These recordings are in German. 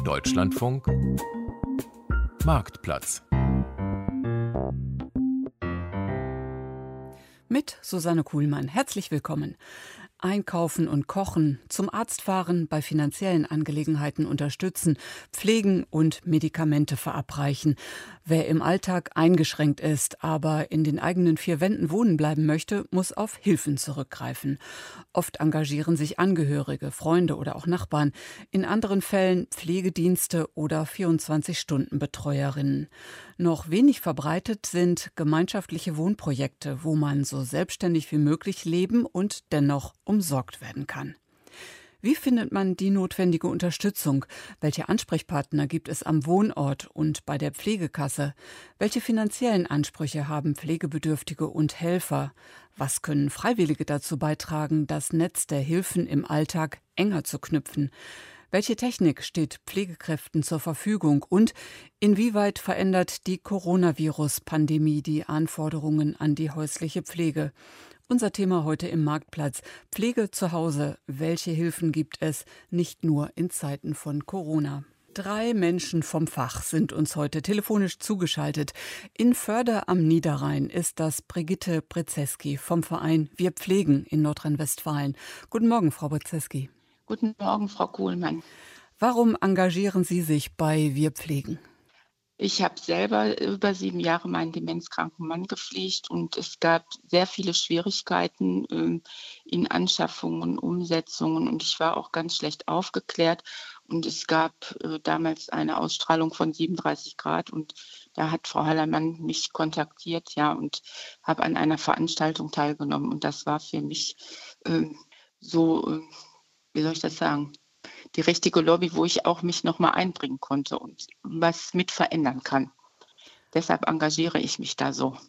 Deutschlandfunk Marktplatz mit Susanne Kuhlmann. Herzlich willkommen. Einkaufen und kochen, zum Arzt fahren, bei finanziellen Angelegenheiten unterstützen, pflegen und Medikamente verabreichen. Wer im Alltag eingeschränkt ist, aber in den eigenen vier Wänden wohnen bleiben möchte, muss auf Hilfen zurückgreifen. Oft engagieren sich Angehörige, Freunde oder auch Nachbarn. In anderen Fällen Pflegedienste oder 24-Stunden-Betreuerinnen. Noch wenig verbreitet sind gemeinschaftliche Wohnprojekte, wo man so selbstständig wie möglich leben und dennoch umsorgt werden kann. Wie findet man die notwendige Unterstützung? Welche Ansprechpartner gibt es am Wohnort und bei der Pflegekasse? Welche finanziellen Ansprüche haben Pflegebedürftige und Helfer? Was können Freiwillige dazu beitragen, das Netz der Hilfen im Alltag enger zu knüpfen? Welche Technik steht Pflegekräften zur Verfügung und inwieweit verändert die Coronavirus-Pandemie die Anforderungen an die häusliche Pflege? Unser Thema heute im Marktplatz: Pflege zu Hause. Welche Hilfen gibt es, nicht nur in Zeiten von Corona? 3 Menschen vom Fach sind uns heute telefonisch zugeschaltet. In Förde am Niederrhein ist das Brigitte Brzeski vom Verein Wir Pflegen in Nordrhein-Westfalen. Guten Morgen, Frau Brzeski. Guten Morgen, Frau Kuhlmann. Warum engagieren Sie sich bei Wir Pflegen? Ich habe selber über 7 Jahre meinen demenzkranken Mann gepflegt und es gab sehr viele Schwierigkeiten in Anschaffungen, Umsetzungen und ich war auch ganz schlecht aufgeklärt und es gab damals eine Ausstrahlung von 37 Grad und da hat Frau Hallermann mich kontaktiert, ja, und habe an einer Veranstaltung teilgenommen und das war für mich wie soll ich das sagen, die richtige Lobby, wo ich auch mich nochmal einbringen konnte und was mit verändern kann. Deshalb engagiere ich mich da so.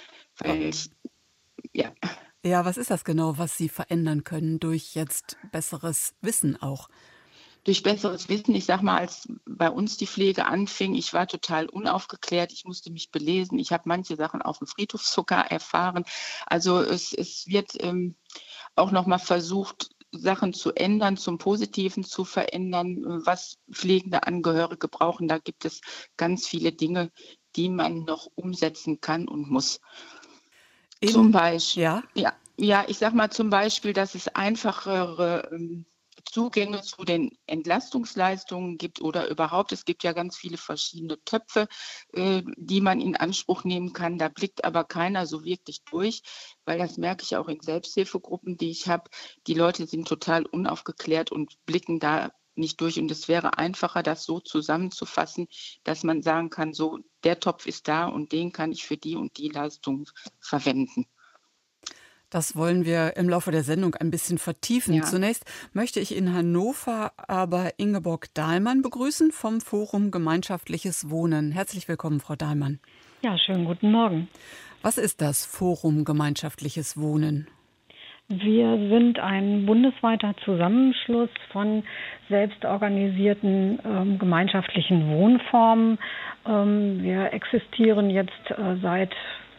Ja, was ist das genau, was Sie verändern können durch jetzt besseres Wissen auch? Durch besseres Wissen, ich sag mal, als bei uns die Pflege anfing, ich war total unaufgeklärt, ich musste mich belesen, ich habe manche Sachen auf dem Friedhof sogar erfahren. Also es wird auch nochmal versucht, Sachen zu ändern, zum Positiven zu verändern, was pflegende Angehörige brauchen. Da gibt es ganz viele Dinge, die man noch umsetzen kann und muss. Zum Beispiel, ich sag mal zum Beispiel, dass es einfachere Zugänge zu den Entlastungsleistungen gibt oder überhaupt, es gibt ja ganz viele verschiedene Töpfe, die man in Anspruch nehmen kann. Da blickt aber keiner so wirklich durch, weil das merke ich auch in Selbsthilfegruppen, die ich habe. Die Leute sind total unaufgeklärt und blicken da nicht durch. Und es wäre einfacher, das so zusammenzufassen, dass man sagen kann, so, der Topf ist da und den kann ich für die und die Leistung verwenden. Das wollen wir im Laufe der Sendung ein bisschen vertiefen. Ja. Zunächst möchte ich in Hannover aber Ingeborg Dahlmann begrüßen vom Forum Gemeinschaftliches Wohnen. Herzlich willkommen, Frau Dahlmann. Ja, schönen guten Morgen. Was ist das Forum Gemeinschaftliches Wohnen? Wir sind ein bundesweiter Zusammenschluss von selbstorganisierten gemeinschaftlichen Wohnformen. Wir existieren jetzt seit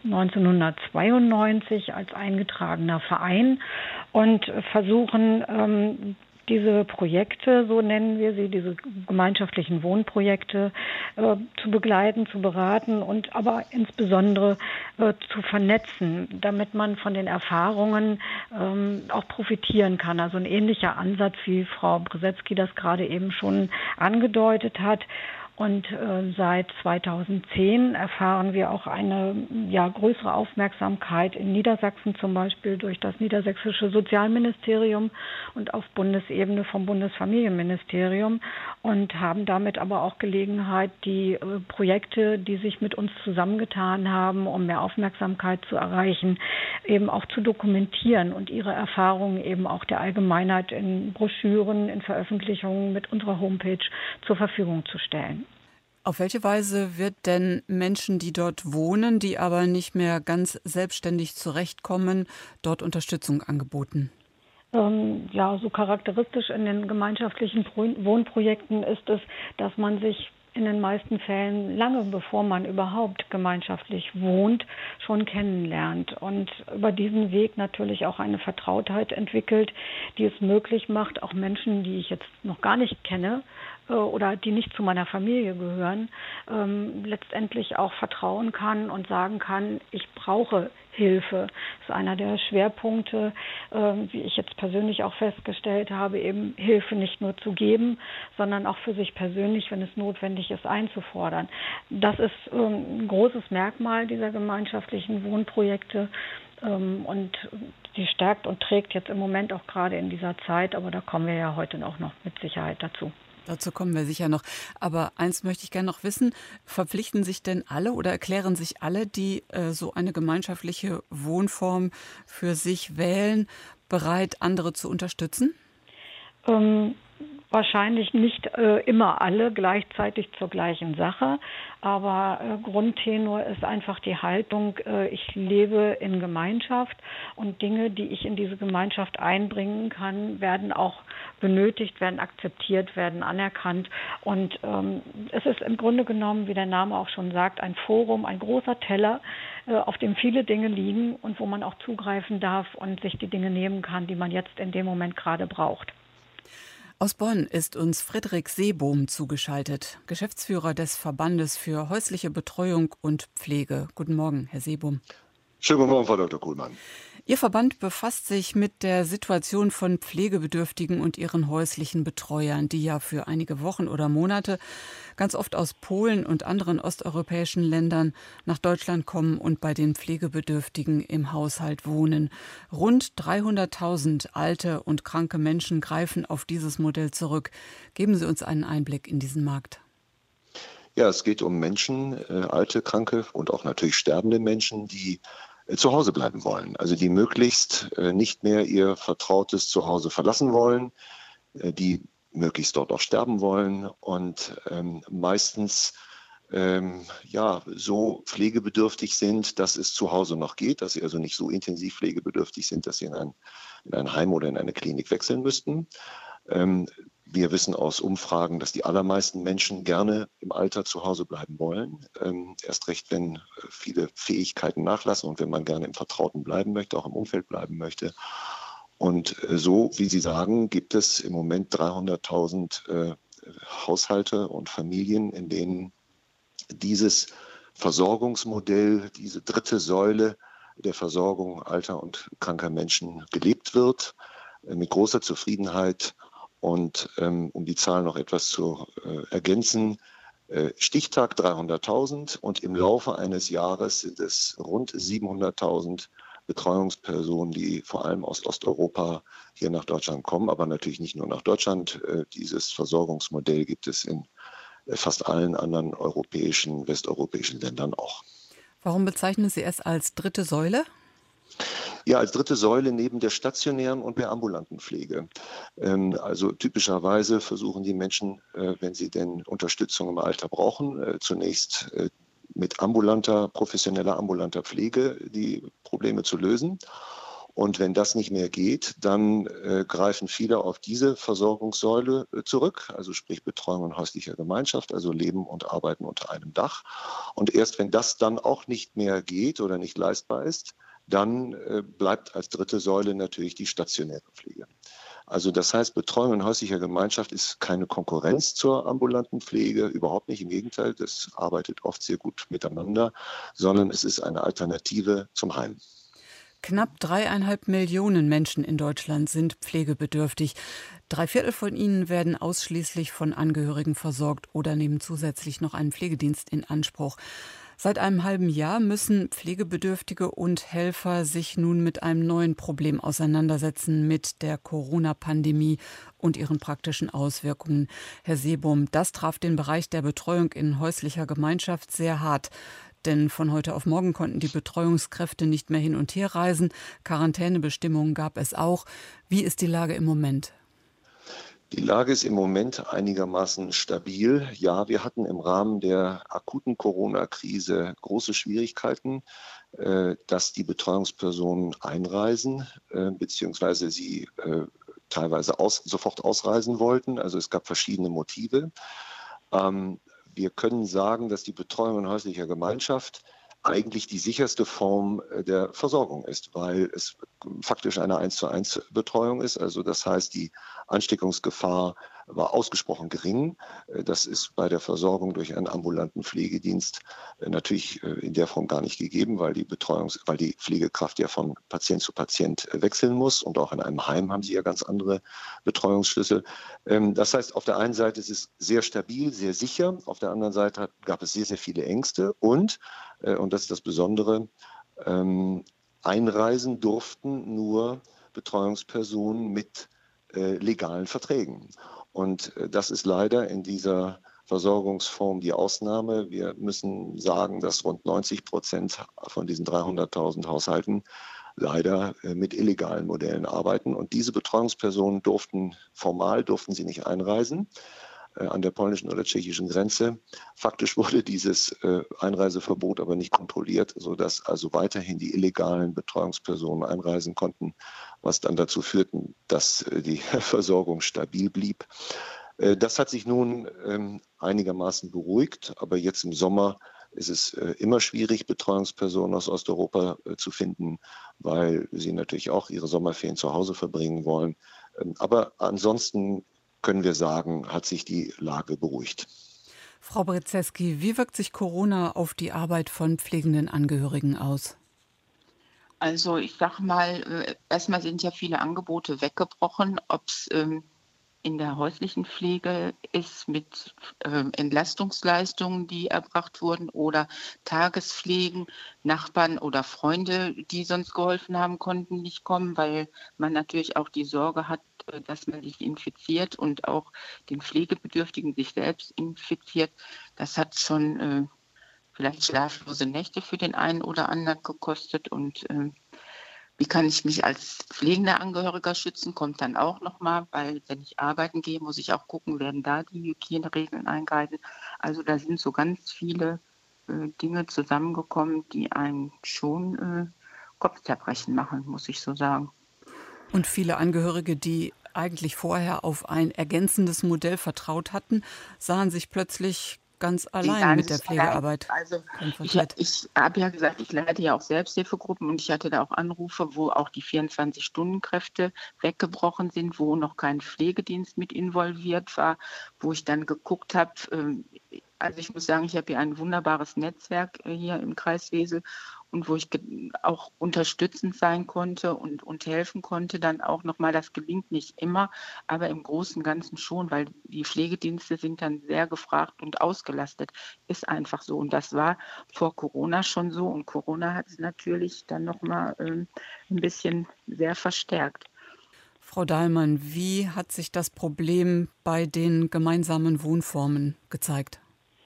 1992 als eingetragener Verein und versuchen diese Projekte, so nennen wir sie, diese gemeinschaftlichen Wohnprojekte zu begleiten, zu beraten und aber insbesondere zu vernetzen, damit man von den Erfahrungen auch profitieren kann. Also ein ähnlicher Ansatz, wie Frau Brzeski das gerade eben schon angedeutet hat. Und seit 2010 erfahren wir auch eine größere Aufmerksamkeit in Niedersachsen, zum Beispiel durch das Niedersächsische Sozialministerium und auf Bundesebene vom Bundesfamilienministerium und haben damit aber auch Gelegenheit, die Projekte, die sich mit uns zusammengetan haben, um mehr Aufmerksamkeit zu erreichen, eben auch zu dokumentieren und ihre Erfahrungen eben auch der Allgemeinheit in Broschüren, in Veröffentlichungen mit unserer Homepage zur Verfügung zu stellen. Auf welche Weise wird denn Menschen, die dort wohnen, die aber nicht mehr ganz selbstständig zurechtkommen, dort Unterstützung angeboten? So charakteristisch in den gemeinschaftlichen Wohnprojekten ist es, dass man sich in den meisten Fällen lange bevor man überhaupt gemeinschaftlich wohnt, schon kennenlernt und über diesen Weg natürlich auch eine Vertrautheit entwickelt, die es möglich macht, auch Menschen, die ich jetzt noch gar nicht kenne, oder die nicht zu meiner Familie gehören, letztendlich auch vertrauen kann und sagen kann, ich brauche Hilfe. Das ist einer der Schwerpunkte, wie ich jetzt persönlich auch festgestellt habe, eben Hilfe nicht nur zu geben, sondern auch für sich persönlich, wenn es notwendig ist, einzufordern. Das ist ein großes Merkmal dieser gemeinschaftlichen Wohnprojekte und die stärkt und trägt jetzt im Moment auch gerade in dieser Zeit, aber da kommen wir ja heute auch noch mit Sicherheit dazu. Dazu kommen wir sicher noch. Aber eins möchte ich gerne noch wissen. Verpflichten sich denn alle oder erklären sich alle, die so eine gemeinschaftliche Wohnform für sich wählen, bereit, andere zu unterstützen? Wahrscheinlich nicht immer alle gleichzeitig zur gleichen Sache, aber Grundtenor ist einfach die Haltung, ich lebe in Gemeinschaft und Dinge, die ich in diese Gemeinschaft einbringen kann, werden auch benötigt, werden akzeptiert, werden anerkannt und es ist im Grunde genommen, wie der Name auch schon sagt, ein Forum, ein großer Teller, auf dem viele Dinge liegen und wo man auch zugreifen darf und sich die Dinge nehmen kann, die man jetzt in dem Moment gerade braucht. Aus Bonn ist uns Friedrich Seebohm zugeschaltet, Geschäftsführer des Verbandes für häusliche Betreuung und Pflege. Guten Morgen, Herr Seebohm. Schönen guten Morgen, Frau Dr. Kuhlmann. Ihr Verband befasst sich mit der Situation von Pflegebedürftigen und ihren häuslichen Betreuern, die ja für einige Wochen oder Monate ganz oft aus Polen und anderen osteuropäischen Ländern nach Deutschland kommen und bei den Pflegebedürftigen im Haushalt wohnen. Rund 300.000 alte und kranke Menschen greifen auf dieses Modell zurück. Geben Sie uns einen Einblick in diesen Markt. Ja, es geht um Menschen, alte, kranke und auch natürlich sterbende Menschen, die zu Hause bleiben wollen. Also die möglichst nicht mehr ihr vertrautes Zuhause verlassen wollen, die möglichst dort auch sterben wollen und meistens so pflegebedürftig sind, dass es zu Hause noch geht, dass sie also nicht so intensiv pflegebedürftig sind, dass sie in ein Heim oder in eine Klinik wechseln müssten. Wir wissen aus Umfragen, dass die allermeisten Menschen gerne im Alter zu Hause bleiben wollen. Erst recht, wenn viele Fähigkeiten nachlassen und wenn man gerne im Vertrauten bleiben möchte, auch im Umfeld bleiben möchte. Und so, wie Sie sagen, gibt es im Moment 300.000 Haushalte und Familien, in denen dieses Versorgungsmodell, diese dritte Säule der Versorgung alter und kranker Menschen gelebt wird, mit großer Zufriedenheit. Und um die Zahl noch etwas zu ergänzen, Stichtag 300.000 und im Laufe eines Jahres sind es rund 700.000 Betreuungspersonen, die vor allem aus Osteuropa hier nach Deutschland kommen, aber natürlich nicht nur nach Deutschland. Dieses Versorgungsmodell gibt es in fast allen anderen westeuropäischen Ländern auch. Warum bezeichnen Sie es als dritte Säule? Ja, als dritte Säule neben der stationären und der ambulanten Pflege. Also typischerweise versuchen die Menschen, wenn sie denn Unterstützung im Alter brauchen, zunächst mit professioneller ambulanter Pflege die Probleme zu lösen. Und wenn das nicht mehr geht, dann greifen viele auf diese Versorgungssäule zurück, also sprich Betreuung in häuslicher Gemeinschaft, also Leben und Arbeiten unter einem Dach. Und erst wenn das dann auch nicht mehr geht oder nicht leistbar ist, dann bleibt als dritte Säule natürlich die stationäre Pflege. Also das heißt, Betreuung in häuslicher Gemeinschaft ist keine Konkurrenz zur ambulanten Pflege, überhaupt nicht, im Gegenteil, das arbeitet oft sehr gut miteinander, sondern es ist eine Alternative zum Heim. Knapp 3,5 Millionen Menschen in Deutschland sind pflegebedürftig. 3/4 von ihnen werden ausschließlich von Angehörigen versorgt oder nehmen zusätzlich noch einen Pflegedienst in Anspruch. Seit einem halben Jahr müssen Pflegebedürftige und Helfer sich nun mit einem neuen Problem auseinandersetzen, mit der Corona-Pandemie und ihren praktischen Auswirkungen. Herr Seebohm, das traf den Bereich der Betreuung in häuslicher Gemeinschaft sehr hart. Denn von heute auf morgen konnten die Betreuungskräfte nicht mehr hin und her reisen. Quarantänebestimmungen gab es auch. Wie ist die Lage im Moment? Die Lage ist im Moment einigermaßen stabil. Ja, wir hatten im Rahmen der akuten Corona-Krise große Schwierigkeiten, dass die Betreuungspersonen einreisen, beziehungsweise sie teilweise sofort ausreisen wollten. Also es gab verschiedene Motive. Wir können sagen, dass die Betreuung in häuslicher Gemeinschaft eigentlich die sicherste Form der Versorgung ist, weil es faktisch eine 1:1 Betreuung ist. Also das heißt, die Ansteckungsgefahr war ausgesprochen gering. Das ist bei der Versorgung durch einen ambulanten Pflegedienst natürlich in der Form gar nicht gegeben, weil die Pflegekraft ja von Patient zu Patient wechseln muss, und auch in einem Heim haben sie ja ganz andere Betreuungsschlüssel. Das heißt, auf der einen Seite ist es sehr stabil, sehr sicher, auf der anderen Seite gab es sehr, sehr viele Ängste und das ist das Besondere, einreisen durften nur Betreuungspersonen mit legalen Verträgen. Und das ist leider in dieser Versorgungsform die Ausnahme. Wir müssen sagen, dass rund 90% von diesen 300.000 Haushalten leider mit illegalen Modellen arbeiten. Und diese Betreuungspersonen durften sie nicht einreisen an der polnischen oder tschechischen Grenze. Faktisch wurde dieses Einreiseverbot aber nicht kontrolliert, sodass also weiterhin die illegalen Betreuungspersonen einreisen konnten, was dann dazu führte, dass die Versorgung stabil blieb. Das hat sich nun einigermaßen beruhigt, aber jetzt im Sommer ist es immer schwierig, Betreuungspersonen aus Osteuropa zu finden, weil sie natürlich auch ihre Sommerferien zu Hause verbringen wollen. Aber ansonsten können wir sagen, hat sich die Lage beruhigt. Frau Brzeski, wie wirkt sich Corona auf die Arbeit von pflegenden Angehörigen aus? Also ich sag mal, erstmal sind ja viele Angebote weggebrochen, ob es in der häuslichen Pflege ist mit Entlastungsleistungen, die erbracht wurden, oder Tagespflegen. Nachbarn oder Freunde, die sonst geholfen haben, konnten nicht kommen, weil man natürlich auch die Sorge hat, dass man sich infiziert und auch den Pflegebedürftigen sich selbst infiziert. Das hat schon vielleicht schlaflose Nächte für den einen oder anderen gekostet. Und wie kann ich mich als pflegender Angehöriger schützen, kommt dann auch nochmal, weil wenn ich arbeiten gehe, muss ich auch gucken, werden da die Hygieneregeln eingehalten. Also da sind so ganz viele Dinge zusammengekommen, die einen schon Kopfzerbrechen machen, muss ich so sagen. Und viele Angehörige, die eigentlich vorher auf ein ergänzendes Modell vertraut hatten, sahen sich plötzlich ganz allein mit der Pflegearbeit konfrontiert. Ich habe ja gesagt, ich leite ja auch Selbsthilfegruppen und ich hatte da auch Anrufe, wo auch die 24-Stunden-Kräfte weggebrochen sind, wo noch kein Pflegedienst mit involviert war, wo ich dann geguckt habe. Also ich muss sagen, ich habe hier ein wunderbares Netzwerk hier im Kreis Wesel und wo ich auch unterstützend sein konnte und helfen konnte, dann auch nochmal, das gelingt nicht immer, aber im Großen und Ganzen schon, weil die Pflegedienste sind dann sehr gefragt und ausgelastet, ist einfach so. Und das war vor Corona schon so und Corona hat es natürlich dann nochmal ein bisschen sehr verstärkt. Frau Dahlmann, wie hat sich das Problem bei den gemeinsamen Wohnformen gezeigt?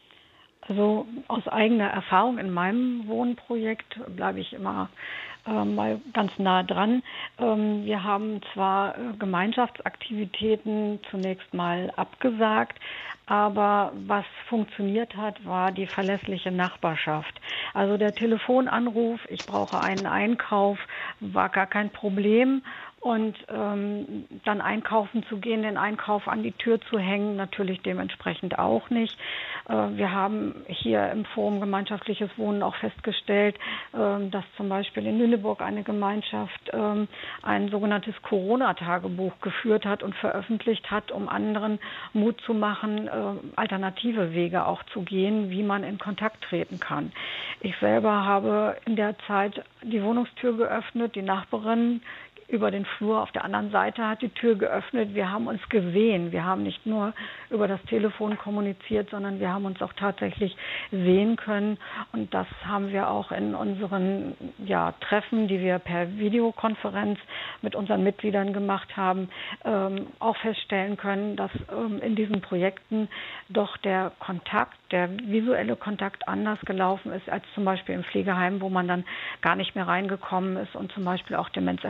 Also aus eigener Erfahrung in meinem Wohnprojekt bleibe ich immer mal ganz nah dran. Wir haben zwar Gemeinschaftsaktivitäten zunächst mal abgesagt, aber was funktioniert hat, war die verlässliche Nachbarschaft. Also der Telefonanruf, ich brauche einen Einkauf, war gar kein Problem. Und dann einkaufen zu gehen, den Einkauf an die Tür zu hängen, natürlich dementsprechend auch nicht. Wir haben hier im Forum Gemeinschaftliches Wohnen auch festgestellt, dass zum Beispiel in Lüneburg eine Gemeinschaft ein sogenanntes Corona-Tagebuch geführt hat und veröffentlicht hat, um anderen Mut zu machen, alternative Wege auch zu gehen, wie man in Kontakt treten kann. Ich selber habe in der Zeit die Wohnungstür geöffnet, die Nachbarin über den Flur auf der anderen Seite hat die Tür geöffnet. Wir haben uns gesehen. Wir haben nicht nur über das Telefon kommuniziert, sondern wir haben uns auch tatsächlich sehen können. Und das haben wir auch in unseren Treffen, die wir per Videokonferenz mit unseren Mitgliedern gemacht haben, auch feststellen können, dass in diesen Projekten doch der visuelle Kontakt anders gelaufen ist als zum Beispiel im Pflegeheim, wo man dann gar nicht mehr reingekommen ist und zum Beispiel auch demenzerkrankte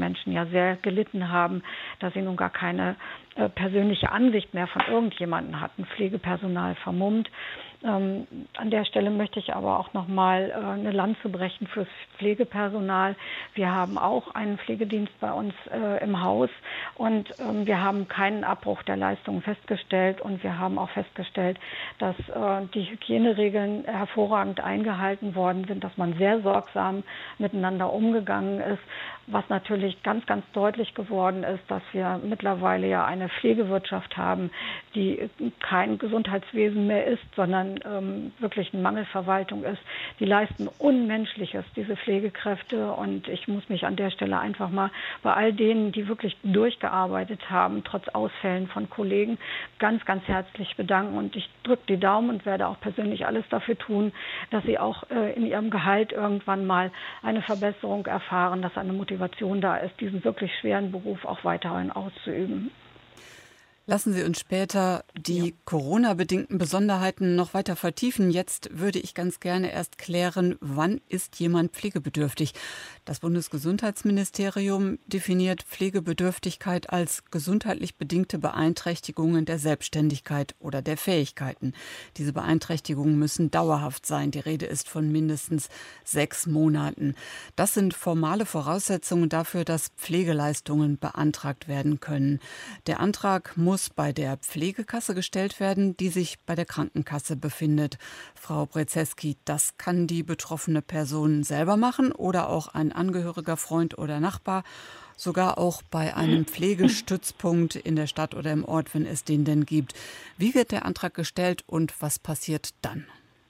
Menschen ja sehr gelitten haben, dass sie nun gar keine persönliche Ansicht mehr von irgendjemandem hatten, Pflegepersonal vermummt. An der Stelle möchte ich aber auch nochmal eine Lanze brechen fürs Pflegepersonal. Wir haben auch einen Pflegedienst bei uns im Haus und wir haben keinen Abbruch der Leistungen festgestellt und wir haben auch festgestellt, dass die Hygieneregeln hervorragend eingehalten worden sind, dass man sehr sorgsam miteinander umgegangen ist. Was natürlich ganz, ganz deutlich geworden ist, dass wir mittlerweile ja eine Pflegewirtschaft haben, die kein Gesundheitswesen mehr ist, sondern wirklich eine Mangelverwaltung ist. Die leisten Unmenschliches, diese Pflegekräfte. Und ich muss mich an der Stelle einfach mal bei all denen, die wirklich durchgearbeitet haben, trotz Ausfällen von Kollegen, ganz, ganz herzlich bedanken. Und ich drücke die Daumen und werde auch persönlich alles dafür tun, dass sie auch in ihrem Gehalt irgendwann mal eine Verbesserung erfahren, dass eine Motivation da ist, diesen wirklich schweren Beruf auch weiterhin auszuüben. Lassen Sie uns später die Corona-bedingten Besonderheiten noch weiter vertiefen. Jetzt würde ich ganz gerne erst klären, wann ist jemand pflegebedürftig? Das Bundesgesundheitsministerium definiert Pflegebedürftigkeit als gesundheitlich bedingte Beeinträchtigungen der Selbstständigkeit oder der Fähigkeiten. Diese Beeinträchtigungen müssen dauerhaft sein. Die Rede ist von mindestens 6 Monaten. Das sind formale Voraussetzungen dafür, dass Pflegeleistungen beantragt werden können. Der Antrag muss bei der Pflegekasse gestellt werden, die sich bei der Krankenkasse befindet. Frau Brzeski, das kann die betroffene Person selber machen oder auch ein Angehöriger, Freund oder Nachbar, sogar auch bei einem Pflegestützpunkt in der Stadt oder im Ort, wenn es den denn gibt. Wie wird der Antrag gestellt und was passiert dann?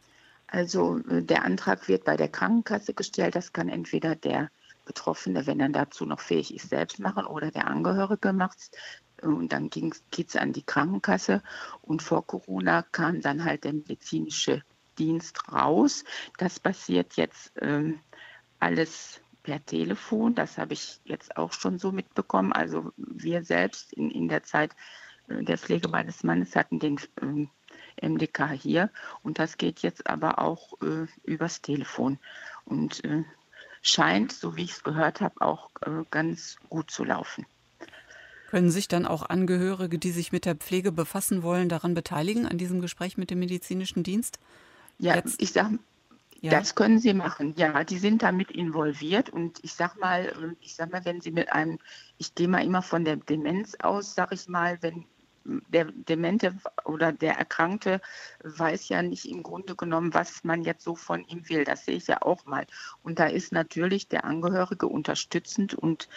Also der Antrag wird bei der Krankenkasse gestellt. Das kann entweder der Betroffene, wenn er dazu noch fähig ist, selbst machen oder der Angehörige macht es. Und dann geht es an die Krankenkasse. Und vor Corona kam dann halt der medizinische Dienst raus. Das passiert jetzt alles per Telefon. Das habe ich jetzt auch schon so mitbekommen. Also wir selbst in der Zeit der Pflege meines Mannes hatten den MDK hier. Und das geht jetzt aber auch übers Telefon. Und scheint, so wie ich es gehört habe, auch ganz gut zu laufen. Können sich dann auch Angehörige, die sich mit der Pflege befassen wollen, daran beteiligen, an diesem Gespräch mit dem medizinischen Dienst? Ja, ich sage, das können sie machen. Ja, die sind damit involviert. Und ich sag mal, wenn sie mit einem, ich gehe mal immer von der Demenz aus, sage ich mal, wenn der Demente oder der Erkrankte weiß ja nicht im Grunde genommen, was man jetzt so von ihm will. Das sehe ich ja auch mal. Und da ist natürlich der Angehörige unterstützend und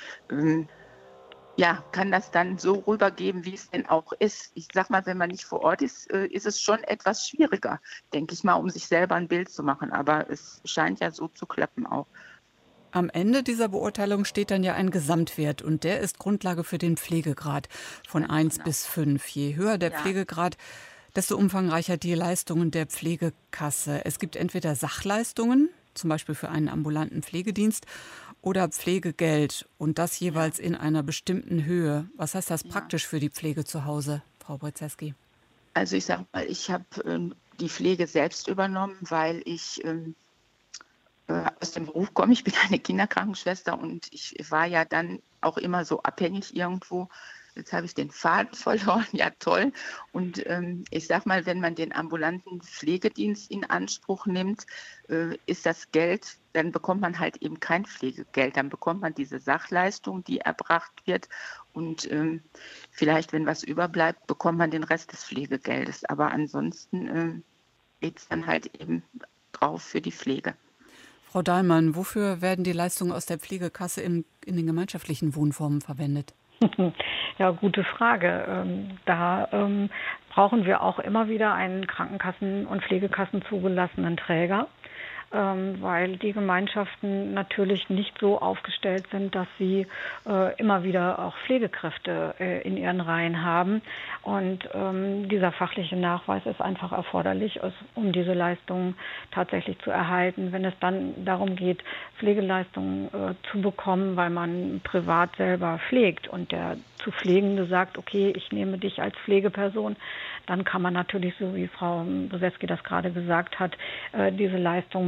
kann das dann so rübergeben, wie es denn auch ist. Ich sag mal, wenn man nicht vor Ort ist, ist es schon etwas schwieriger, denke ich mal, um sich selber ein Bild zu machen. Aber es scheint ja so zu klappen auch. Am Ende dieser Beurteilung steht dann ja ein Gesamtwert und der ist Grundlage für den Pflegegrad von 1 bis 5. Je höher der Pflegegrad, desto umfangreicher die Leistungen der Pflegekasse. Es gibt entweder Sachleistungen, zum Beispiel für einen ambulanten Pflegedienst, oder Pflegegeld und das jeweils in einer bestimmten Höhe. Was heißt das praktisch für die Pflege zu Hause, Frau Brzeski? Also ich sage mal, ich habe die Pflege selbst übernommen, weil ich aus dem Beruf komme. Ich bin eine Kinderkrankenschwester und ich war ja dann auch immer so abhängig irgendwo. Jetzt habe ich den Faden verloren, ja toll. Und ich sage mal, wenn man den ambulanten Pflegedienst in Anspruch nimmt, ist das Geld, dann bekommt man halt eben kein Pflegegeld. Dann bekommt man diese Sachleistung, die erbracht wird. Und vielleicht, wenn was überbleibt, bekommt man den Rest des Pflegegeldes. Aber ansonsten geht es dann halt eben drauf für die Pflege. Frau Dahlmann, wofür werden die Leistungen aus der Pflegekasse in den gemeinschaftlichen Wohnformen verwendet? Ja, gute Frage. Da brauchen wir auch immer wieder einen Krankenkassen- und Pflegekassen zugelassenen Träger, weil die Gemeinschaften natürlich nicht so aufgestellt sind, dass sie immer wieder auch Pflegekräfte in ihren Reihen haben. Und dieser fachliche Nachweis ist einfach erforderlich, um diese Leistungen tatsächlich zu erhalten. Wenn es dann darum geht, Pflegeleistungen zu bekommen, weil man privat selber pflegt und der zu Pflegende sagt, okay, ich nehme dich als Pflegeperson, dann kann man natürlich, so wie Frau Brzeski das gerade gesagt hat, diese Leistungen bekommen,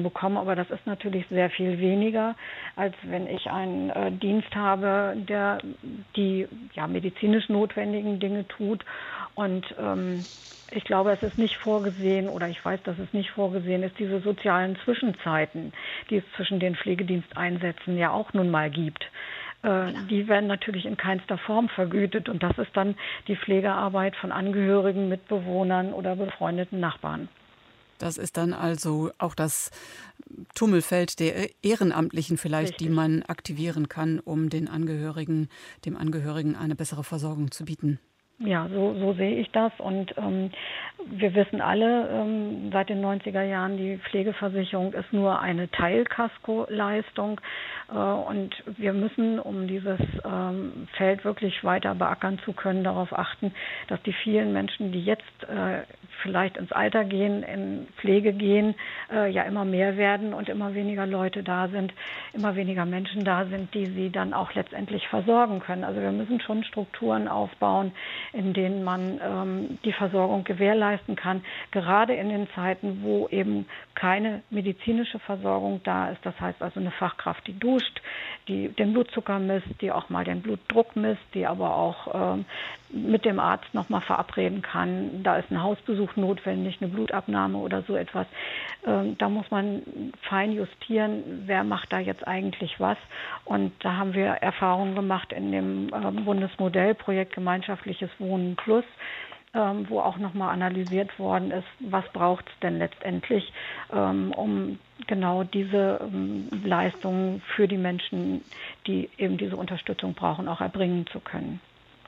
bekommen. Aber das ist natürlich sehr viel weniger, als wenn ich einen Dienst habe, der die medizinisch notwendigen Dinge tut. Und ich glaube, es ist nicht vorgesehen, oder ich weiß, dass es nicht vorgesehen ist, diese sozialen Zwischenzeiten, die es zwischen den Pflegediensteinsätzen ja auch nun mal gibt. Die werden natürlich in keinster Form vergütet. Und das ist dann die Pflegearbeit von Angehörigen, Mitbewohnern oder befreundeten Nachbarn. Das ist dann also auch das Tummelfeld der Ehrenamtlichen vielleicht, Richtig. Die man aktivieren kann, um dem Angehörigen eine bessere Versorgung zu bieten. Ja, so sehe ich das. Und wir wissen alle, seit den 90er Jahren, die Pflegeversicherung ist nur eine Teilkaskoleistung. Und wir müssen, um dieses Feld wirklich weiter beackern zu können, darauf achten, dass die vielen Menschen, die jetzt vielleicht ins Alter gehen, in Pflege gehen, ja immer mehr werden und immer weniger Leute da sind, immer weniger Menschen da sind, die sie dann auch letztendlich versorgen können. Also wir müssen schon Strukturen aufbauen, in denen man die Versorgung gewährleisten kann, gerade in den Zeiten, wo eben keine medizinische Versorgung da ist. Das heißt also eine Fachkraft, die duscht, die den Blutzucker misst, die auch mal den Blutdruck misst, die aber auch mit dem Arzt nochmal verabreden kann. Da ist ein Hausbesuch notwendig, eine Blutabnahme oder so etwas. Da muss man fein justieren, wer macht da jetzt eigentlich was. Und da haben wir Erfahrungen gemacht in dem Bundesmodellprojekt Gemeinschaftliches Wohnen Plus, wo auch nochmal analysiert worden ist, was braucht es denn letztendlich, um genau diese Leistungen für die Menschen, die eben diese Unterstützung brauchen, auch erbringen zu können.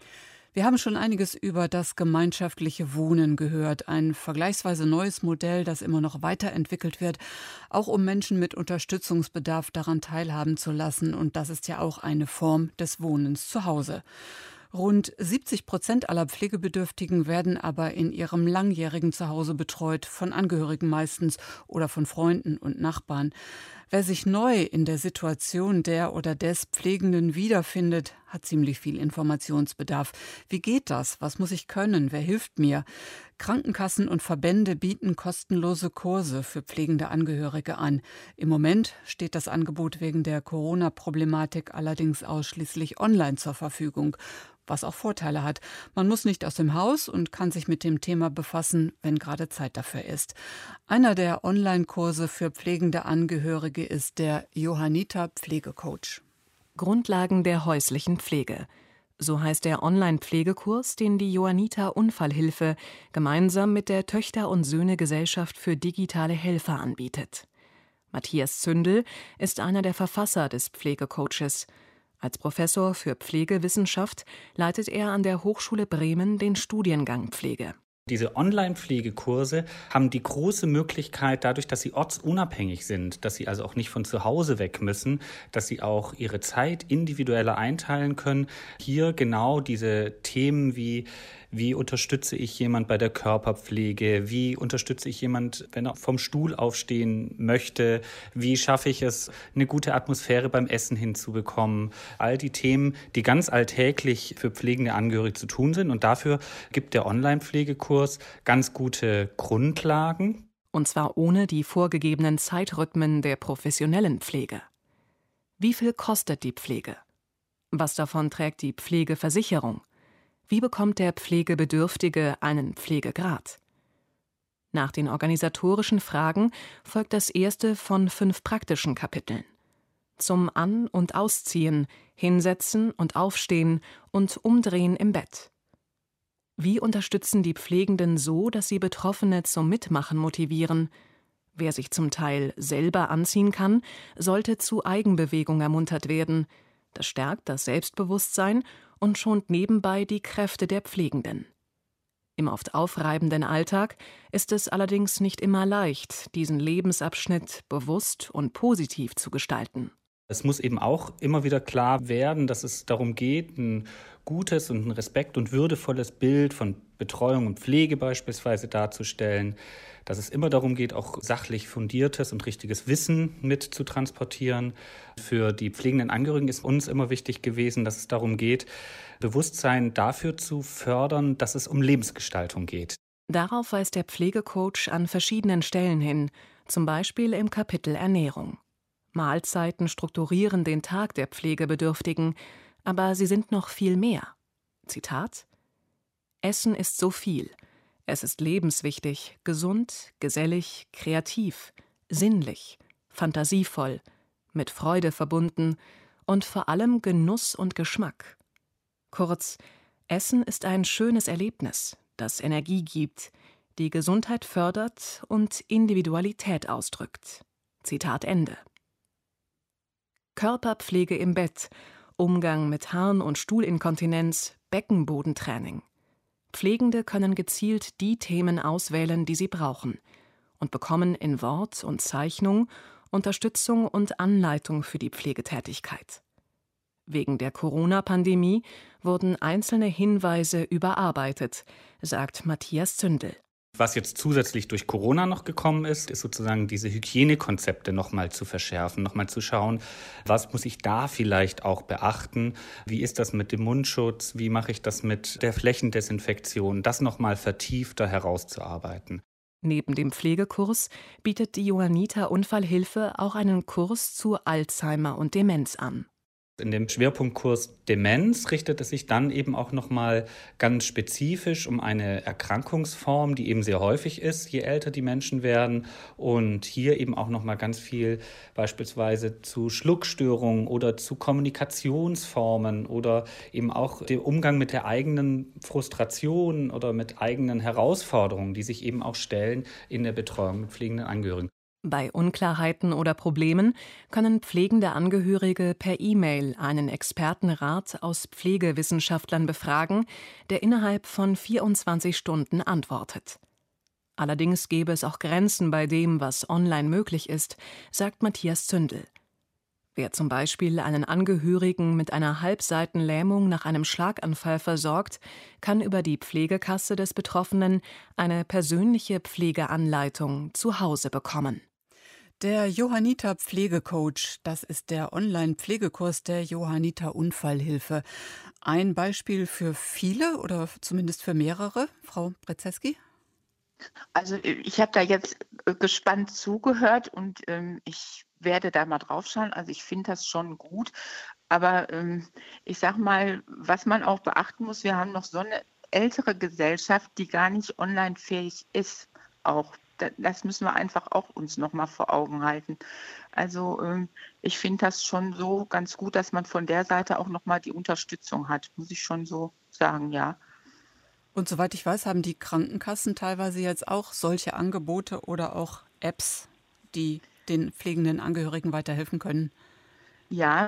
Wir haben schon einiges über das gemeinschaftliche Wohnen gehört. Ein vergleichsweise neues Modell, das immer noch weiterentwickelt wird, auch um Menschen mit Unterstützungsbedarf daran teilhaben zu lassen. Und das ist ja auch eine Form des Wohnens zu Hause. Rund 70% aller Pflegebedürftigen werden aber in ihrem langjährigen Zuhause betreut, von Angehörigen meistens oder von Freunden und Nachbarn. Wer sich neu in der Situation der oder des Pflegenden wiederfindet, hat ziemlich viel Informationsbedarf. Wie geht das? Was muss ich können? Wer hilft mir? Krankenkassen und Verbände bieten kostenlose Kurse für pflegende Angehörige an. Im Moment steht das Angebot wegen der Corona-Problematik allerdings ausschließlich online zur Verfügung. Was auch Vorteile hat. Man muss nicht aus dem Haus und kann sich mit dem Thema befassen, wenn gerade Zeit dafür ist. Einer der Online-Kurse für pflegende Angehörige ist der Johanniter Pflegecoach. Grundlagen der häuslichen Pflege. So heißt der Online-Pflegekurs, den die Johanniter Unfallhilfe gemeinsam mit der Töchter- und Söhne-Gesellschaft für digitale Helfer anbietet. Matthias Zündel ist einer der Verfasser des Pflegecoaches. Als Professor für Pflegewissenschaft leitet er an der Hochschule Bremen den Studiengang Pflege. Diese Online-Pflegekurse haben die große Möglichkeit, dadurch, dass sie ortsunabhängig sind, dass sie also auch nicht von zu Hause weg müssen, dass sie auch ihre Zeit individueller einteilen können, hier genau diese Themen wie unterstütze ich jemand bei der Körperpflege? Wie unterstütze ich jemand, wenn er vom Stuhl aufstehen möchte? Wie schaffe ich es, eine gute Atmosphäre beim Essen hinzubekommen? All die Themen, die ganz alltäglich für pflegende Angehörige zu tun sind. Und dafür gibt der Online-Pflegekurs ganz gute Grundlagen. Und zwar ohne die vorgegebenen Zeitrhythmen der professionellen Pflege. Wie viel kostet die Pflege? Was davon trägt die Pflegeversicherung? Wie bekommt der Pflegebedürftige einen Pflegegrad? Nach den organisatorischen Fragen folgt das erste von 5 praktischen Kapiteln. Zum An- und Ausziehen, Hinsetzen und Aufstehen und Umdrehen im Bett. Wie unterstützen die Pflegenden so, dass sie Betroffene zum Mitmachen motivieren? Wer sich zum Teil selber anziehen kann, sollte zu Eigenbewegung ermuntert werden. Das stärkt das Selbstbewusstsein und schont nebenbei die Kräfte der Pflegenden. Im oft aufreibenden Alltag ist es allerdings nicht immer leicht, diesen Lebensabschnitt bewusst und positiv zu gestalten. Es muss eben auch immer wieder klar werden, dass es darum geht, ein gutes und ein respekt- und würdevolles Bild von Betreuung und Pflege beispielsweise darzustellen, dass es immer darum geht, auch sachlich fundiertes und richtiges Wissen mit zu transportieren. Für die pflegenden Angehörigen ist uns immer wichtig gewesen, dass es darum geht, Bewusstsein dafür zu fördern, dass es um Lebensgestaltung geht. Darauf weist der Pflegecoach an verschiedenen Stellen hin, zum Beispiel im Kapitel Ernährung. Mahlzeiten strukturieren den Tag der Pflegebedürftigen, aber sie sind noch viel mehr. Zitat: Essen ist so viel. Es ist lebenswichtig, gesund, gesellig, kreativ, sinnlich, fantasievoll, mit Freude verbunden und vor allem Genuss und Geschmack. Kurz, Essen ist ein schönes Erlebnis, das Energie gibt, die Gesundheit fördert und Individualität ausdrückt. Zitat Ende. Körperpflege im Bett, Umgang mit Harn- und Stuhlinkontinenz, Beckenbodentraining. Pflegende können gezielt die Themen auswählen, die sie brauchen, und bekommen in Wort und Zeichnung Unterstützung und Anleitung für die Pflegetätigkeit. Wegen der Corona-Pandemie wurden einzelne Hinweise überarbeitet, sagt Matthias Zündel. Was jetzt zusätzlich durch Corona noch gekommen ist sozusagen diese Hygienekonzepte nochmal zu verschärfen, nochmal zu schauen, was muss ich da vielleicht auch beachten? Wie ist das mit dem Mundschutz? Wie mache ich das mit der Flächendesinfektion? Das nochmal vertiefter herauszuarbeiten. Neben dem Pflegekurs bietet die Johanniter Unfallhilfe auch einen Kurs zu Alzheimer und Demenz an. In dem Schwerpunktkurs Demenz richtet es sich dann eben auch nochmal ganz spezifisch um eine Erkrankungsform, die eben sehr häufig ist, je älter die Menschen werden. Und hier eben auch nochmal ganz viel beispielsweise zu Schluckstörungen oder zu Kommunikationsformen oder eben auch dem Umgang mit der eigenen Frustration oder mit eigenen Herausforderungen, die sich eben auch stellen in der Betreuung mit pflegenden Angehörigen. Bei Unklarheiten oder Problemen können pflegende Angehörige per E-Mail einen Expertenrat aus Pflegewissenschaftlern befragen, der innerhalb von 24 Stunden antwortet. Allerdings gäbe es auch Grenzen bei dem, was online möglich ist, sagt Matthias Zündel. Wer zum Beispiel einen Angehörigen mit einer Halbseitenlähmung nach einem Schlaganfall versorgt, kann über die Pflegekasse des Betroffenen eine persönliche Pflegeanleitung zu Hause bekommen. Der Johanniter Pflegecoach, das ist der Online-Pflegekurs der Johanniter Unfallhilfe. Ein Beispiel für viele oder zumindest für mehrere, Frau Brzeski? Also ich habe da jetzt gespannt zugehört und ich werde da mal drauf schauen. Also ich finde das schon gut. Aber ich sag mal, was man auch beachten muss, wir haben noch so eine ältere Gesellschaft, die gar nicht online fähig ist. Auch das müssen wir einfach auch uns noch mal vor Augen halten. Also ich finde das schon so ganz gut, dass man von der Seite auch noch mal die Unterstützung hat, muss ich schon so sagen, ja. Und soweit ich weiß, haben die Krankenkassen teilweise jetzt auch solche Angebote oder auch Apps, die den pflegenden Angehörigen weiterhelfen können. Ja,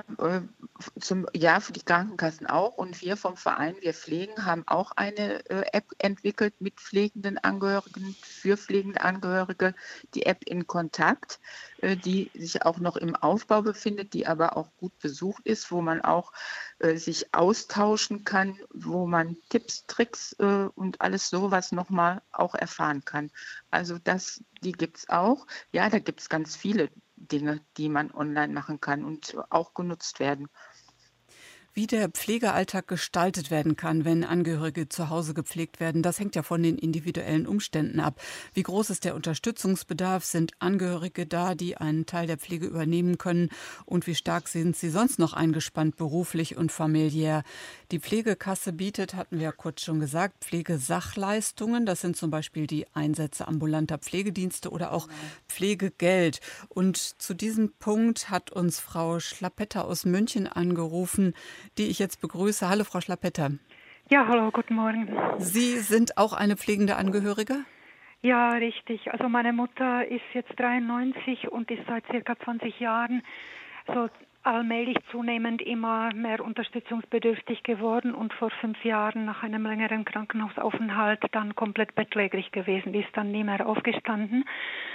für die Krankenkassen auch. Und wir vom Verein Wir Pflegen haben auch eine App entwickelt mit pflegenden Angehörigen, für pflegende Angehörige, die App in Kontakt, die sich auch noch im Aufbau befindet, die aber auch gut besucht ist, wo man auch sich austauschen kann, wo man Tipps, Tricks und alles sowas nochmal auch erfahren kann. Also die gibt es auch. Ja, da gibt es ganz viele Dinge, die man online machen kann und auch genutzt werden. Wie der Pflegealltag gestaltet werden kann, wenn Angehörige zu Hause gepflegt werden, das hängt ja von den individuellen Umständen ab. Wie groß ist der Unterstützungsbedarf? Sind Angehörige da, die einen Teil der Pflege übernehmen können? Und wie stark sind sie sonst noch eingespannt, beruflich und familiär? Die Pflegekasse bietet, hatten wir ja kurz schon gesagt, Pflegesachleistungen. Das sind zum Beispiel die Einsätze ambulanter Pflegedienste oder auch Pflegegeld. Und zu diesem Punkt hat uns Frau Schlapetter aus München angerufen, die ich jetzt begrüße. Hallo, Frau Schlapetter. Ja, hallo, guten Morgen. Sie sind auch eine pflegende Angehörige? Ja, richtig. Also meine Mutter ist jetzt 93 und ist seit circa 20 Jahren so allmählich zunehmend immer mehr unterstützungsbedürftig geworden und vor 5 Jahren nach einem längeren Krankenhausaufenthalt dann komplett bettlägerig gewesen. Die ist dann nie mehr aufgestanden.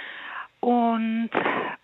Und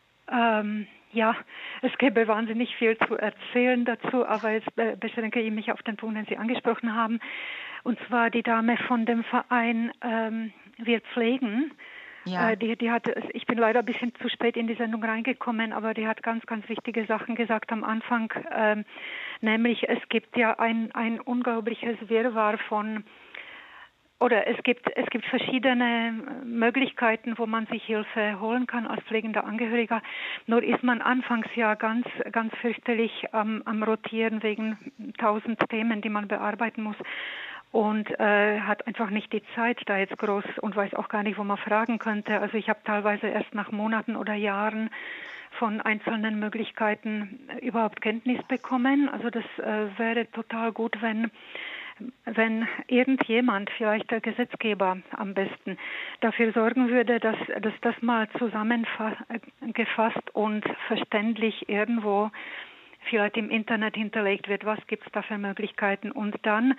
ja, es gäbe wahnsinnig viel zu erzählen dazu, aber jetzt beschränke ich mich auf den Punkt, den Sie angesprochen haben. Und zwar die Dame von dem Verein Wir Pflegen. Ja. Die hat, ich bin leider ein bisschen zu spät in die Sendung reingekommen, aber die hat ganz, ganz wichtige Sachen gesagt am Anfang. Nämlich, es gibt ja ein unglaubliches Wirrwarr von Oder es gibt verschiedene Möglichkeiten, wo man sich Hilfe holen kann als pflegender Angehöriger. Nur ist man anfangs ja ganz fürchterlich am Rotieren wegen 1000 Themen, die man bearbeiten muss. Und hat einfach nicht die Zeit da jetzt groß und weiß auch gar nicht, wo man fragen könnte. Also ich habe teilweise erst nach Monaten oder Jahren von einzelnen Möglichkeiten überhaupt Kenntnis bekommen. Also das wäre total gut, wenn irgendjemand, vielleicht der Gesetzgeber am besten, dafür sorgen würde, dass das mal zusammengefasst und verständlich irgendwo vielleicht im Internet hinterlegt wird, was gibt es da für Möglichkeiten. Und dann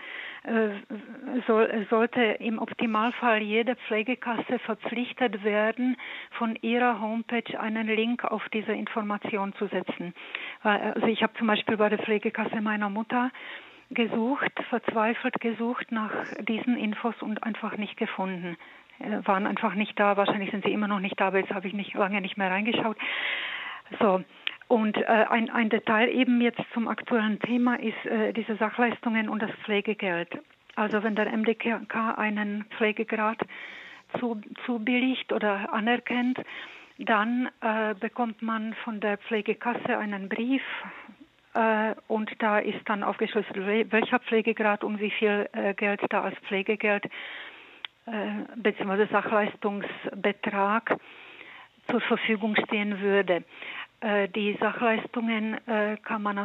sollte im Optimalfall jede Pflegekasse verpflichtet werden, von ihrer Homepage einen Link auf diese Information zu setzen. Also ich habe zum Beispiel bei der Pflegekasse meiner Mutter verzweifelt gesucht nach diesen Infos und einfach nicht gefunden. Waren einfach nicht da, wahrscheinlich sind sie immer noch nicht da, aber jetzt habe ich lange nicht mehr reingeschaut. So, und ein Detail eben jetzt zum aktuellen Thema ist diese Sachleistungen und das Pflegegeld. Also wenn der MDK einen Pflegegrad zubilligt oder anerkennt, dann bekommt man von der Pflegekasse einen Brief, und da ist dann aufgeschlüsselt, welcher Pflegegrad und wie viel Geld da als Pflegegeld bzw. Sachleistungsbetrag zur Verfügung stehen würde. Die Sachleistungen kann man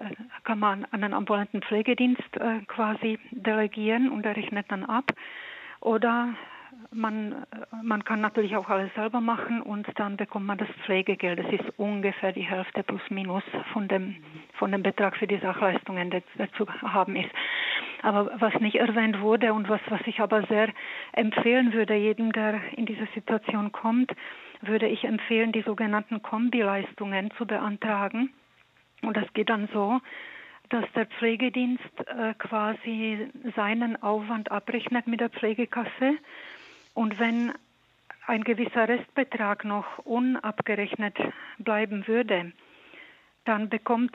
an den ambulanten Pflegedienst quasi delegieren und er rechnet dann ab. Oder man kann natürlich auch alles selber machen und dann bekommt man das Pflegegeld. Das ist ungefähr die Hälfte plus minus von dem Betrag für die Sachleistungen, der zu haben ist. Aber was nicht erwähnt wurde und was ich aber sehr empfehlen würde, jedem, der in diese Situation kommt, würde ich empfehlen, die sogenannten Kombileistungen zu beantragen. Und das geht dann so, dass der Pflegedienst quasi seinen Aufwand abrechnet mit der Pflegekasse. Und wenn ein gewisser Restbetrag noch unabgerechnet bleiben würde, dann bekommt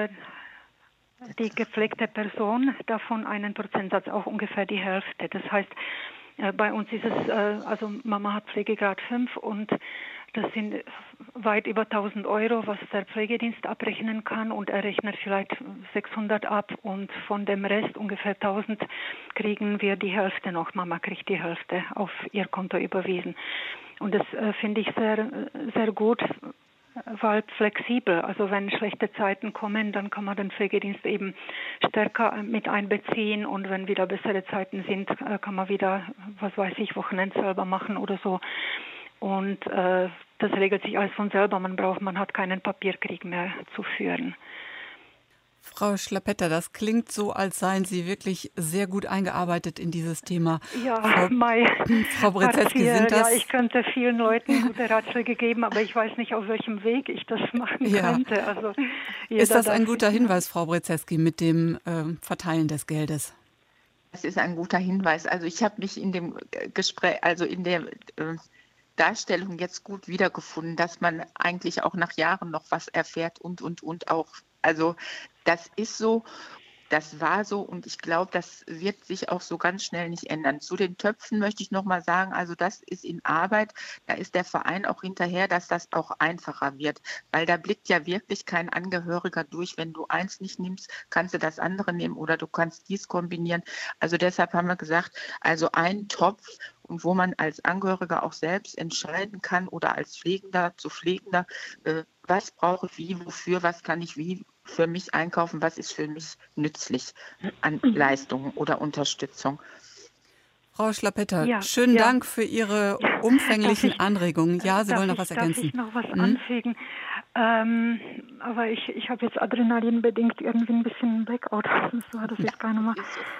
die gepflegte Person davon einen Prozentsatz, auch ungefähr die Hälfte. Das heißt, bei uns ist es, also Mama hat Pflegegrad 5 und das sind weit über 1.000 Euro, was der Pflegedienst abrechnen kann und er rechnet vielleicht 600 ab und von dem Rest ungefähr 1.000 kriegen wir die Hälfte noch. Mama kriegt die Hälfte auf ihr Konto überwiesen. Und das finde ich sehr, sehr gut, weil flexibel. Also wenn schlechte Zeiten kommen, dann kann man den Pflegedienst eben stärker mit einbeziehen und wenn wieder bessere Zeiten sind, kann man wieder, was weiß ich, Wochenend selber machen oder so. Und das regelt sich alles von selber. Man hat keinen Papierkrieg mehr zu führen. Frau Schlapetter, das klingt so, als seien Sie wirklich sehr gut eingearbeitet in dieses Thema. Ja, Frau Brzezinski, sind das... Ja, ich könnte vielen Leuten gute Ratschläge geben, aber ich weiß nicht, auf welchem Weg ich das machen könnte. Also, ist das ein guter Hinweis, Frau Brzezinski, mit dem Verteilen des Geldes? Das ist ein guter Hinweis. Also ich habe mich in dem Gespräch, also in der Darstellung jetzt gut wiedergefunden, dass man eigentlich auch nach Jahren noch was erfährt und auch, also das ist so, das war so und ich glaube, das wird sich auch so ganz schnell nicht ändern. Zu den Töpfen möchte ich noch mal sagen, also das ist in Arbeit, da ist der Verein auch hinterher, dass das auch einfacher wird, weil da blickt ja wirklich kein Angehöriger durch. Wenn du eins nicht nimmst, kannst du das andere nehmen oder du kannst dies kombinieren. Also deshalb haben wir gesagt, also ein Topf und wo man als Angehöriger auch selbst entscheiden kann oder als Pflegender zu Pflegender, was brauche ich wie, wofür, was kann ich wie für mich einkaufen, was ist für mich nützlich an Leistungen oder Unterstützung. Frau Schlapetter, schönen Dank für Ihre umfänglichen Anregungen. Ja, Sie wollen noch was ergänzen. Darf ich noch was anfügen? Aber ich habe jetzt adrenalinbedingt irgendwie ein bisschen Blackout. So war das jetzt gar nicht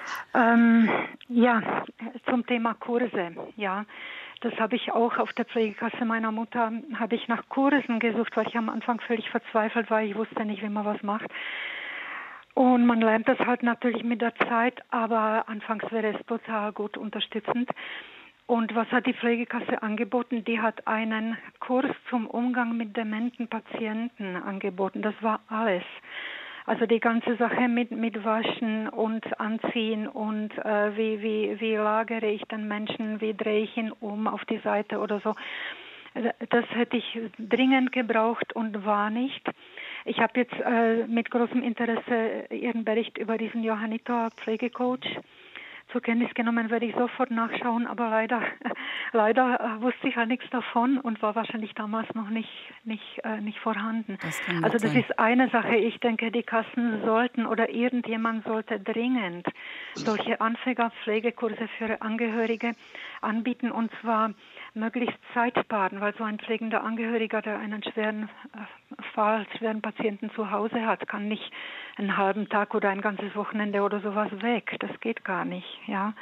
mehr. Zum Thema Kurse. Ja, das habe ich auch auf der Pflegekasse meiner Mutter, habe ich nach Kursen gesucht, weil ich am Anfang völlig verzweifelt war. Ich wusste nicht, wie man was macht. Und man lernt das halt natürlich mit der Zeit, aber anfangs wäre es total gut unterstützend. Und was hat die Pflegekasse angeboten? Die hat einen Kurs zum Umgang mit dementen Patienten angeboten. Das war alles. Also die ganze Sache mit Waschen und Anziehen und wie lagere ich den Menschen, wie drehe ich ihn um auf die Seite oder so. Das hätte ich dringend gebraucht und war nicht. Ich habe jetzt mit großem Interesse Ihren Bericht über diesen Johanniter Pflegecoach zur Kenntnis genommen, werde ich sofort nachschauen, aber leider wusste ich halt nichts davon und war wahrscheinlich damals noch nicht vorhanden. Also das ist eine Sache. Ich denke, die Kassen sollten oder irgendjemand sollte dringend solche Anfängerpflegekurse für Angehörige anbieten, und zwar möglichst zeitsparend, weil so ein pflegender Angehöriger, der einen schweren Patienten zu Hause hat, kann nicht einen halben Tag oder ein ganzes Wochenende oder sowas weg. Das geht gar nicht. Ja,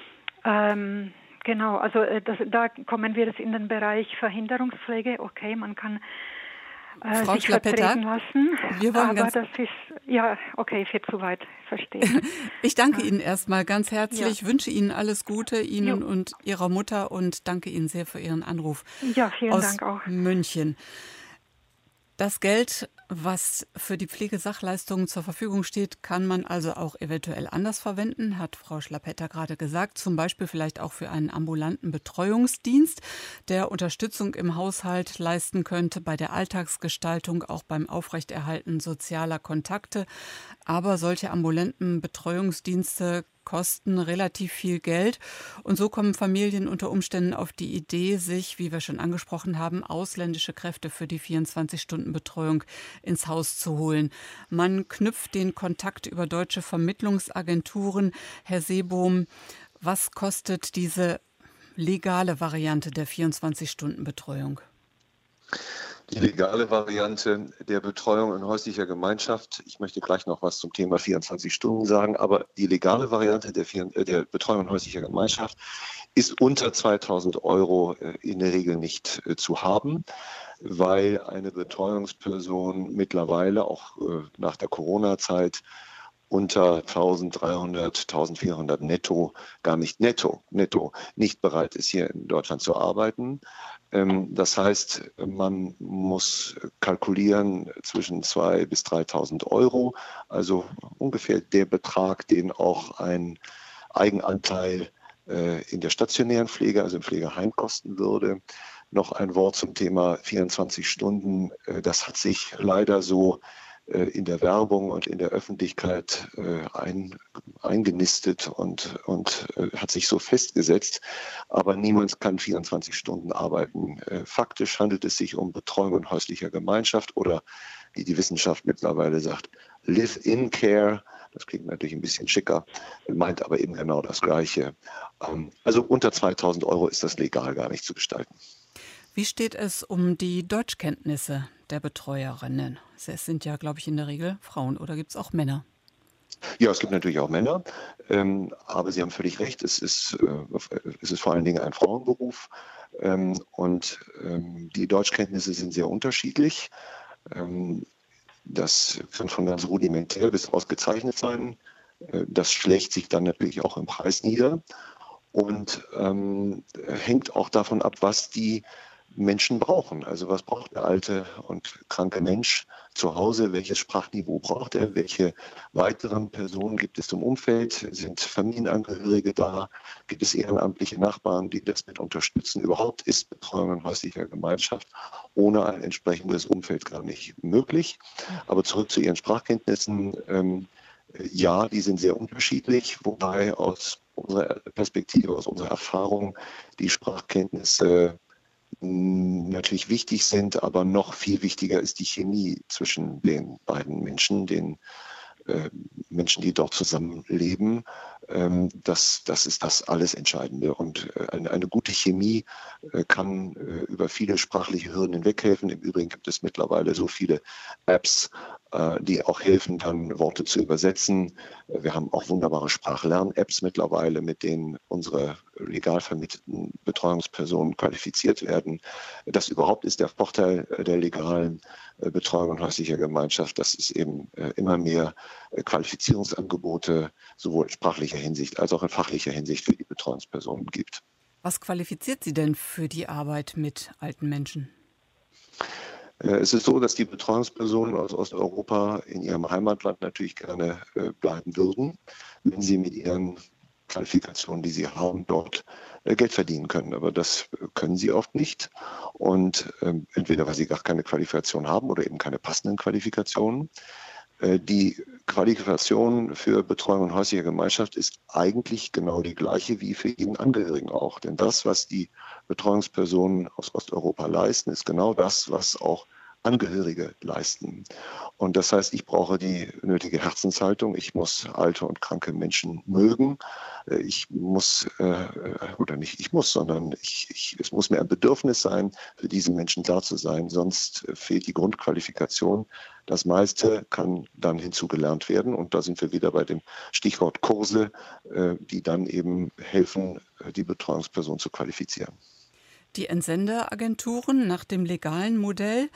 genau. Also da kommen wir jetzt in den Bereich Verhinderungspflege. Okay, man kann Frau sich vertreten lassen. Wir wollen aber das ist, ja, okay, viel zu weit, verstehe. Ich danke Ihnen erstmal ganz herzlich, wünsche Ihnen alles Gute, Ihnen und Ihrer Mutter, und danke Ihnen sehr für Ihren Anruf. Ja, vielen aus Dank auch. München. Das Geld, was für die Pflegesachleistungen zur Verfügung steht, kann man also auch eventuell anders verwenden, hat Frau Schlapetter gerade gesagt. Zum Beispiel vielleicht auch für einen ambulanten Betreuungsdienst, der Unterstützung im Haushalt leisten könnte, bei der Alltagsgestaltung, auch beim Aufrechterhalten sozialer Kontakte. Aber solche ambulanten Betreuungsdienste kosten relativ viel Geld. Und so kommen Familien unter Umständen auf die Idee, sich, wie wir schon angesprochen haben, ausländische Kräfte für die 24-Stunden-Betreuung ins Haus zu holen. Man knüpft den Kontakt über deutsche Vermittlungsagenturen. Herr Seebohm, was kostet diese legale Variante der 24-Stunden-Betreuung? Die legale Variante der Betreuung in häuslicher Gemeinschaft, ich möchte gleich noch was zum Thema 24 Stunden sagen, aber die legale Variante der Betreuung in häuslicher Gemeinschaft ist unter 2.000 € in der Regel nicht zu haben, weil eine Betreuungsperson mittlerweile auch nach der Corona-Zeit unter 1.300, 1.400 netto, gar nicht netto nicht bereit ist, hier in Deutschland zu arbeiten. Das heißt, man muss kalkulieren zwischen 2.000 bis 3.000 €, also ungefähr der Betrag, den auch ein Eigenanteil in der stationären Pflege, also im Pflegeheim, kosten würde. Noch ein Wort zum Thema 24 Stunden. Das hat sich leider so in der Werbung und in der Öffentlichkeit eingenistet und hat sich so festgesetzt. Aber niemand kann 24 Stunden arbeiten. Faktisch handelt es sich um Betreuung in häuslicher Gemeinschaft oder, wie die Wissenschaft mittlerweile sagt, Live-in-Care. Das klingt natürlich ein bisschen schicker, meint aber eben genau das Gleiche. Also unter 2.000 € ist das legal gar nicht zu gestalten. Wie steht es um die Deutschkenntnisse der Betreuerinnen? Es sind ja, glaube ich, in der Regel Frauen, oder gibt es auch Männer? Ja, es gibt natürlich auch Männer, aber Sie haben völlig recht, es ist vor allen Dingen ein Frauenberuf und die Deutschkenntnisse sind sehr unterschiedlich. Das kann von ganz rudimentär bis ausgezeichnet sein. Das schlägt sich dann natürlich auch im Preis nieder und hängt auch davon ab, was die Menschen brauchen. Also was braucht der alte und kranke Mensch zu Hause? Welches Sprachniveau braucht er? Welche weiteren Personen gibt es im Umfeld? Sind Familienangehörige da? Gibt es ehrenamtliche Nachbarn, die das mit unterstützen? Überhaupt ist Betreuung in häuslicher Gemeinschaft ohne ein entsprechendes Umfeld gar nicht möglich. Aber zurück zu Ihren Sprachkenntnissen. Ja, die sind sehr unterschiedlich, wobei aus unserer Perspektive, aus unserer Erfahrung die Sprachkenntnisse natürlich wichtig sind, aber noch viel wichtiger ist die Chemie zwischen den beiden Menschen, den Menschen, die dort zusammenleben. Das ist das alles Entscheidende. Und eine gute Chemie kann über viele sprachliche Hürden hinweghelfen. Im Übrigen gibt es mittlerweile so viele Apps, die auch helfen, dann Worte zu übersetzen. Wir haben auch wunderbare Sprachlern-Apps mittlerweile, mit denen unsere legal vermittelten Betreuungspersonen qualifiziert werden. Das überhaupt ist der Vorteil der legalen Betreuung in häuslicher Gemeinschaft, dass es eben immer mehr Qualifizierungsangebote sowohl in sprachlicher Hinsicht als auch in fachlicher Hinsicht für die Betreuungspersonen gibt. Was qualifiziert Sie denn für die Arbeit mit alten Menschen? Es ist so, dass die Betreuungspersonen aus Osteuropa in ihrem Heimatland natürlich gerne bleiben würden, wenn sie mit ihren Qualifikationen, die sie haben, dort Geld verdienen können. Aber das können sie oft nicht. Und entweder weil sie gar keine Qualifikation haben oder eben keine passenden Qualifikationen. Die Qualifikation für Betreuung in häuslicher Gemeinschaft ist eigentlich genau die gleiche wie für jeden Angehörigen auch. Denn das, was die Betreuungspersonen aus Osteuropa leisten, ist genau das, was auch Angehörige leisten. Und das heißt, ich brauche die nötige Herzenshaltung. Ich muss alte und kranke Menschen mögen. Ich muss, oder nicht ich muss, sondern es muss mir ein Bedürfnis sein, für diese Menschen da zu sein. Sonst fehlt die Grundqualifikation. Das meiste kann dann hinzugelernt werden. Und da sind wir wieder bei dem Stichwort Kurse, die dann eben helfen, die Betreuungsperson zu qualifizieren. Die Entsendeagenturen nach dem legalen Modell,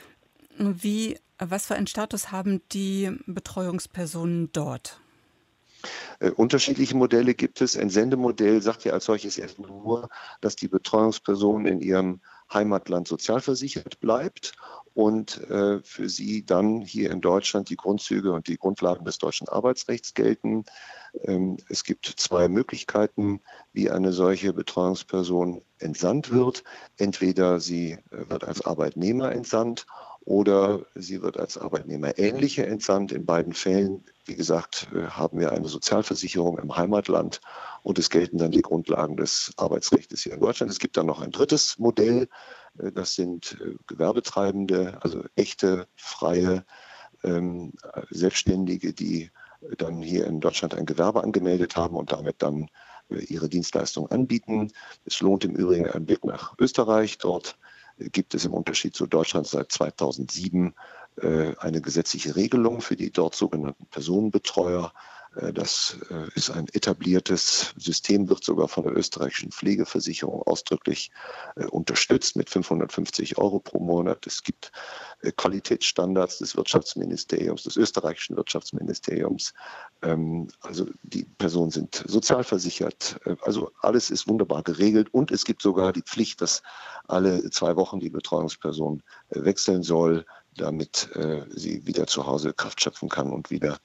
was für einen Status haben die Betreuungspersonen dort? Unterschiedliche Modelle gibt es. Entsendemodell sagt ja als solches erstmal nur, dass die Betreuungsperson in ihrem Heimatland sozialversichert bleibt und für sie dann hier in Deutschland die Grundzüge und die Grundlagen des deutschen Arbeitsrechts gelten. Es gibt zwei Möglichkeiten, wie eine solche Betreuungsperson entsandt wird. Entweder sie wird als Arbeitnehmer entsandt oder sie wird als Arbeitnehmerähnliche entsandt. In beiden Fällen, wie gesagt, haben wir eine Sozialversicherung im Heimatland und es gelten dann die Grundlagen des Arbeitsrechts hier in Deutschland. Es gibt dann noch ein drittes Modell, das sind Gewerbetreibende, also echte, freie Selbstständige, die dann hier in Deutschland ein Gewerbe angemeldet haben und damit dann ihre Dienstleistung anbieten. Es lohnt im Übrigen einen Blick nach Österreich. Dort gibt es im Unterschied zu Deutschland seit 2007 eine gesetzliche Regelung für die dort sogenannten Personenbetreuer. Das ist ein etabliertes System, wird sogar von der österreichischen Pflegeversicherung ausdrücklich unterstützt mit 550 € pro Monat. Es gibt Qualitätsstandards des Wirtschaftsministeriums, des österreichischen Wirtschaftsministeriums. Also die Personen sind sozialversichert. Also alles ist wunderbar geregelt und es gibt sogar die Pflicht, dass alle 2 Wochen die Betreuungsperson wechseln soll, damit sie wieder zu Hause Kraft schöpfen kann und wieder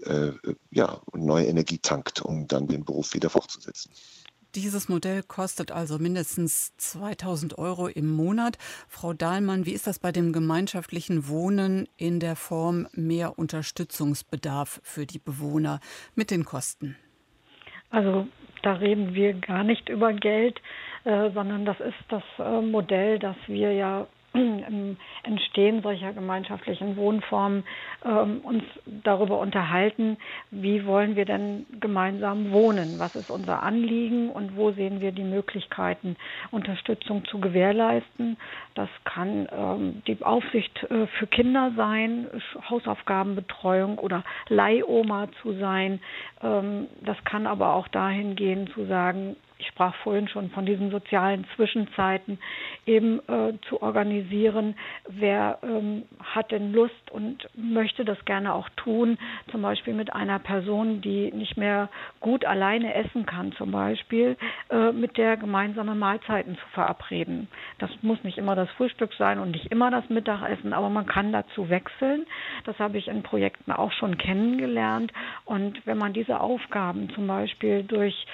neue Energie tankt, um dann den Beruf wieder fortzusetzen. Dieses Modell kostet also mindestens 2.000 € im Monat. Frau Dahlmann, wie ist das bei dem gemeinschaftlichen Wohnen in der Form mehr Unterstützungsbedarf für die Bewohner mit den Kosten? Also da reden wir gar nicht über Geld, sondern das ist das Modell, das wir ja im Entstehen solcher gemeinschaftlichen Wohnformen uns darüber unterhalten, wie wollen wir denn gemeinsam wohnen, was ist unser Anliegen und wo sehen wir die Möglichkeiten, Unterstützung zu gewährleisten. Das kann die Aufsicht für Kinder sein, Hausaufgabenbetreuung oder Leihoma zu sein. Das kann aber auch dahin gehen zu sagen, ich sprach vorhin schon von diesen sozialen Zwischenzeiten, eben zu organisieren, wer hat denn Lust und möchte das gerne auch tun, zum Beispiel mit einer Person, die nicht mehr gut alleine essen kann, zum Beispiel mit der gemeinsame Mahlzeiten zu verabreden. Das muss nicht immer das Frühstück sein und nicht immer das Mittagessen, aber man kann dazu wechseln. Das habe ich in Projekten auch schon kennengelernt. Und wenn man diese Aufgaben zum Beispiel durch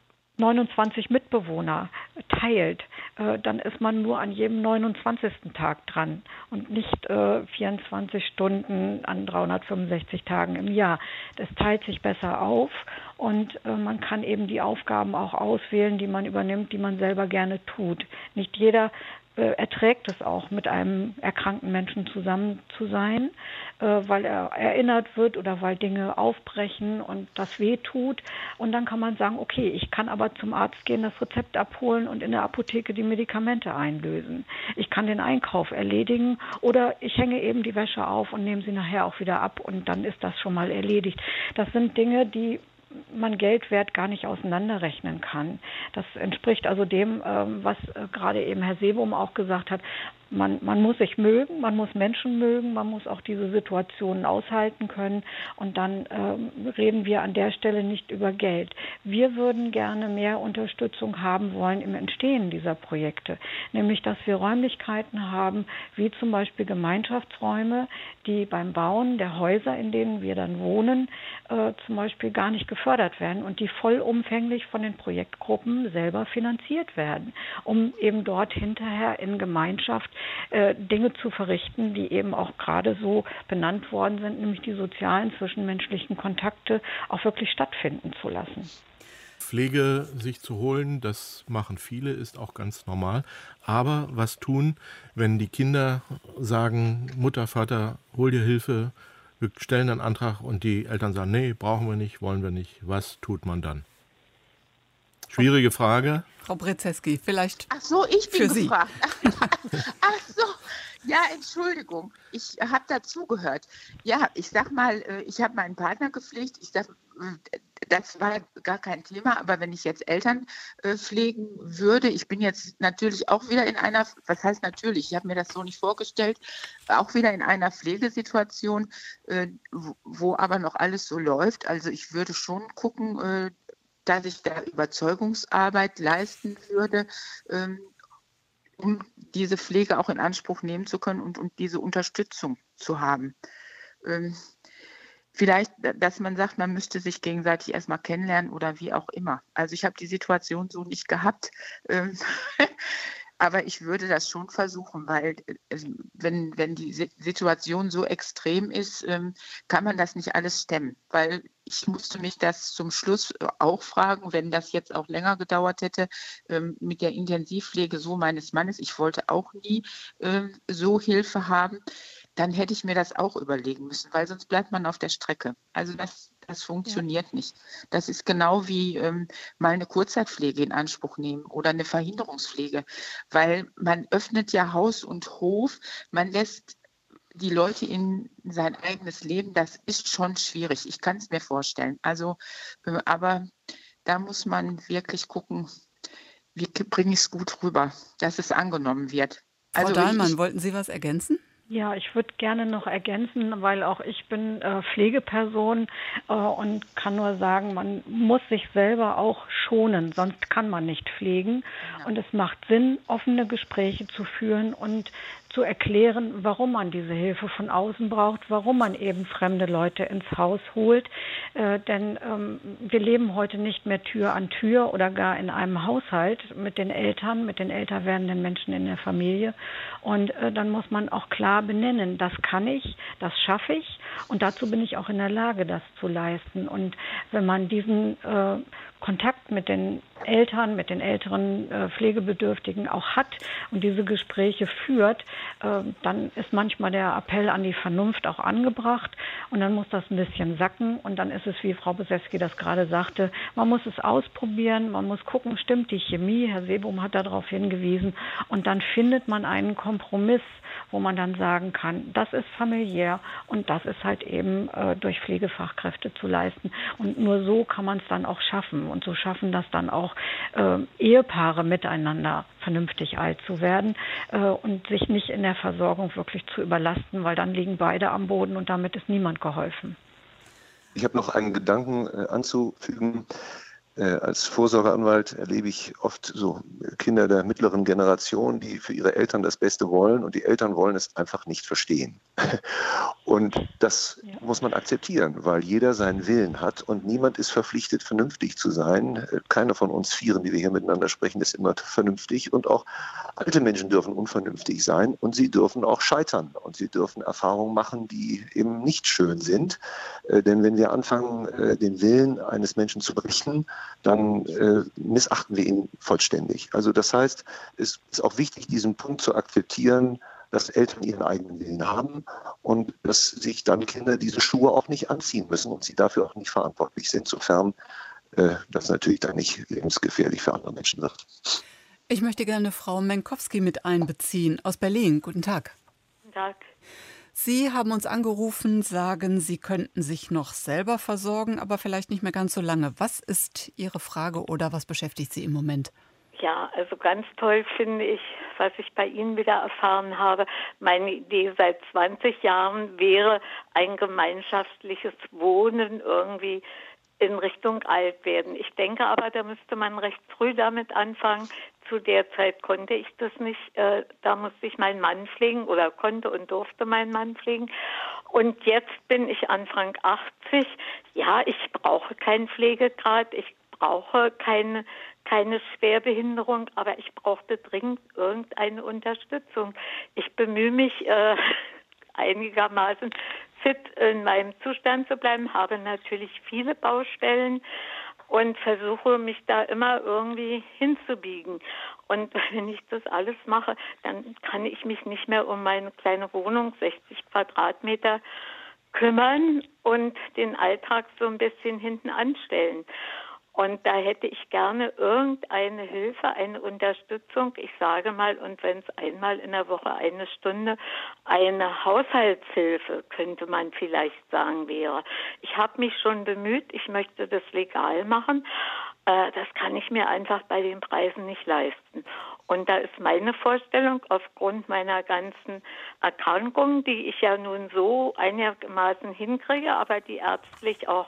29 Mitbewohner teilt, dann ist man nur an jedem 29. Tag dran und nicht 24 Stunden an 365 Tagen im Jahr. Das teilt sich besser auf und man kann eben die Aufgaben auch auswählen, die man übernimmt, die man selber gerne tut. Nicht jeder erträgt es auch, mit einem erkrankten Menschen zusammen zu sein, weil er erinnert wird oder weil Dinge aufbrechen und das wehtut. Und dann kann man sagen, okay, ich kann aber zum Arzt gehen, das Rezept abholen und in der Apotheke die Medikamente einlösen. Ich kann den Einkauf erledigen oder ich hänge eben die Wäsche auf und nehme sie nachher auch wieder ab und dann ist das schon mal erledigt. Das sind Dinge, die man Geldwert gar nicht auseinanderrechnen kann. Das entspricht also dem, was gerade eben Herr Seebohm auch gesagt hat. man muss sich mögen, man muss Menschen mögen, man muss auch diese Situationen aushalten können und dann reden wir an der Stelle nicht über Geld. Wir würden gerne mehr Unterstützung haben wollen im Entstehen dieser Projekte, nämlich dass wir Räumlichkeiten haben, wie zum Beispiel Gemeinschaftsräume, die beim Bauen der Häuser, in denen wir dann wohnen, zum Beispiel gar nicht gefördert werden und die vollumfänglich von den Projektgruppen selber finanziert werden, um eben dort hinterher in Gemeinschaft Dinge zu verrichten, die eben auch gerade so benannt worden sind, nämlich die sozialen zwischenmenschlichen Kontakte auch wirklich stattfinden zu lassen. Pflege sich zu holen, das machen viele, ist auch ganz normal. Aber was tun, wenn die Kinder sagen, Mutter, Vater, hol dir Hilfe, wir stellen einen Antrag und die Eltern sagen, nee, brauchen wir nicht, wollen wir nicht. Was tut man dann? Schwierige Frage. Frau Brzeski, vielleicht. Ach so, ich bin für gefragt. Ach so, ja, Entschuldigung, ich habe dazugehört. Ja, ich sag mal, ich habe meinen Partner gepflegt. Ich sag, das war gar kein Thema, aber wenn ich jetzt Eltern pflegen würde, ich bin jetzt natürlich auch wieder in einer, was heißt natürlich, ich habe mir das so nicht vorgestellt, auch wieder in einer Pflegesituation, wo aber noch alles so läuft. Also ich würde schon gucken, dass ich da Überzeugungsarbeit leisten würde, um diese Pflege auch in Anspruch nehmen zu können und diese Unterstützung zu haben. Vielleicht, dass man sagt, man müsste sich gegenseitig erstmal kennenlernen oder wie auch immer. Also ich habe die Situation so nicht gehabt. Aber ich würde das schon versuchen, weil wenn die Situation so extrem ist, kann man das nicht alles stemmen. Weil ich musste mich das zum Schluss auch fragen, wenn das jetzt auch länger gedauert hätte, mit der Intensivpflege so meines Mannes, ich wollte auch nie so Hilfe haben, dann hätte ich mir das auch überlegen müssen, weil sonst bleibt man auf der Strecke. Also das funktioniert nicht. Das ist genau wie mal eine Kurzzeitpflege in Anspruch nehmen oder eine Verhinderungspflege, weil man öffnet ja Haus und Hof, man lässt die Leute in sein eigenes Leben, das ist schon schwierig. Ich kann es mir vorstellen. Also, aber da muss man wirklich gucken, wie bringe ich es gut rüber, dass es angenommen wird. Frau Dahlmann, wollten Sie was ergänzen? Ja, ich würde gerne noch ergänzen, weil auch ich bin Pflegeperson und kann nur sagen, man muss sich selber auch schonen, sonst kann man nicht pflegen. Genau. Und es macht Sinn, offene Gespräche zu führen und zu erklären, warum man diese Hilfe von außen braucht, warum man eben fremde Leute ins Haus holt. Denn wir leben heute nicht mehr Tür an Tür oder gar in einem Haushalt mit den Eltern, mit den älter werdenden Menschen in der Familie. Und dann muss man auch klar benennen, das kann ich, das schaffe ich und dazu bin ich auch in der Lage, das zu leisten. Und wenn man diesen Kontakt mit den Eltern, mit den älteren Pflegebedürftigen auch hat und diese Gespräche führt, dann ist manchmal der Appell an die Vernunft auch angebracht und dann muss das ein bisschen sacken und dann ist es, wie Frau Brzeski das gerade sagte, man muss es ausprobieren, man muss gucken, stimmt die Chemie, Herr Seebohm hat darauf hingewiesen und dann findet man einen Kompromiss, wo man dann sagen kann, das ist familiär und das ist halt eben durch Pflegefachkräfte zu leisten und nur so kann man es dann auch schaffen und so schaffen das dann auch Ehepaare miteinander vernünftig alt zu werden und sich nicht in der Versorgung wirklich zu überlasten, weil dann liegen beide am Boden und damit ist niemand geholfen. Ich habe noch einen Gedanken anzufügen. Als Vorsorgeanwalt erlebe ich oft so Kinder der mittleren Generation, die für ihre Eltern das Beste wollen und die Eltern wollen es einfach nicht verstehen. Und das muss man akzeptieren, weil jeder seinen Willen hat und niemand ist verpflichtet, vernünftig zu sein. Keiner von uns Vieren, die wir hier miteinander sprechen, ist immer vernünftig und auch alte Menschen dürfen unvernünftig sein und sie dürfen auch scheitern und sie dürfen Erfahrungen machen, die eben nicht schön sind. Denn wenn wir anfangen, den Willen eines Menschen zu brechen, dann missachten wir ihn vollständig. Also das heißt, es ist auch wichtig, diesen Punkt zu akzeptieren, dass Eltern ihren eigenen Willen haben und dass sich dann Kinder diese Schuhe auch nicht anziehen müssen und sie dafür auch nicht verantwortlich sind, sofern das natürlich dann nicht lebensgefährlich für andere Menschen wird. Ich möchte gerne Frau Menkowski mit einbeziehen aus Berlin. Guten Tag. Guten Tag. Sie haben uns angerufen, sagen, Sie könnten sich noch selber versorgen, aber vielleicht nicht mehr ganz so lange. Was ist Ihre Frage oder was beschäftigt Sie im Moment? Ja, also ganz toll finde ich, was ich bei Ihnen wieder erfahren habe. Meine Idee seit 20 Jahren wäre ein gemeinschaftliches Wohnen irgendwie in Richtung Altwerden. Ich denke aber, da müsste man recht früh damit anfangen. Zu der Zeit konnte ich das nicht. Da musste ich meinen Mann pflegen oder konnte und durfte meinen Mann pflegen. Und jetzt bin ich Anfang 80. Ja, ich brauche keinen Pflegegrad. Ich brauche keine Schwerbehinderung, aber ich brauchte dringend irgendeine Unterstützung. Ich bemühe mich einigermaßen fit in meinem Zustand zu bleiben, habe natürlich viele Baustellen und versuche mich da immer irgendwie hinzubiegen. Und wenn ich das alles mache, dann kann ich mich nicht mehr um meine kleine Wohnung, 60 Quadratmeter, kümmern und den Alltag so ein bisschen hinten anstellen. Und da hätte ich gerne irgendeine Hilfe, eine Unterstützung. Ich sage mal, und wenn es einmal in der Woche 1 Stunde eine Haushaltshilfe, könnte man vielleicht sagen, wäre. Ich habe mich schon bemüht, ich möchte das legal machen. Das kann ich mir einfach bei den Preisen nicht leisten. Und da ist meine Vorstellung, aufgrund meiner ganzen Erkrankungen, die ich ja nun so einigermaßen hinkriege, aber die ärztlich auch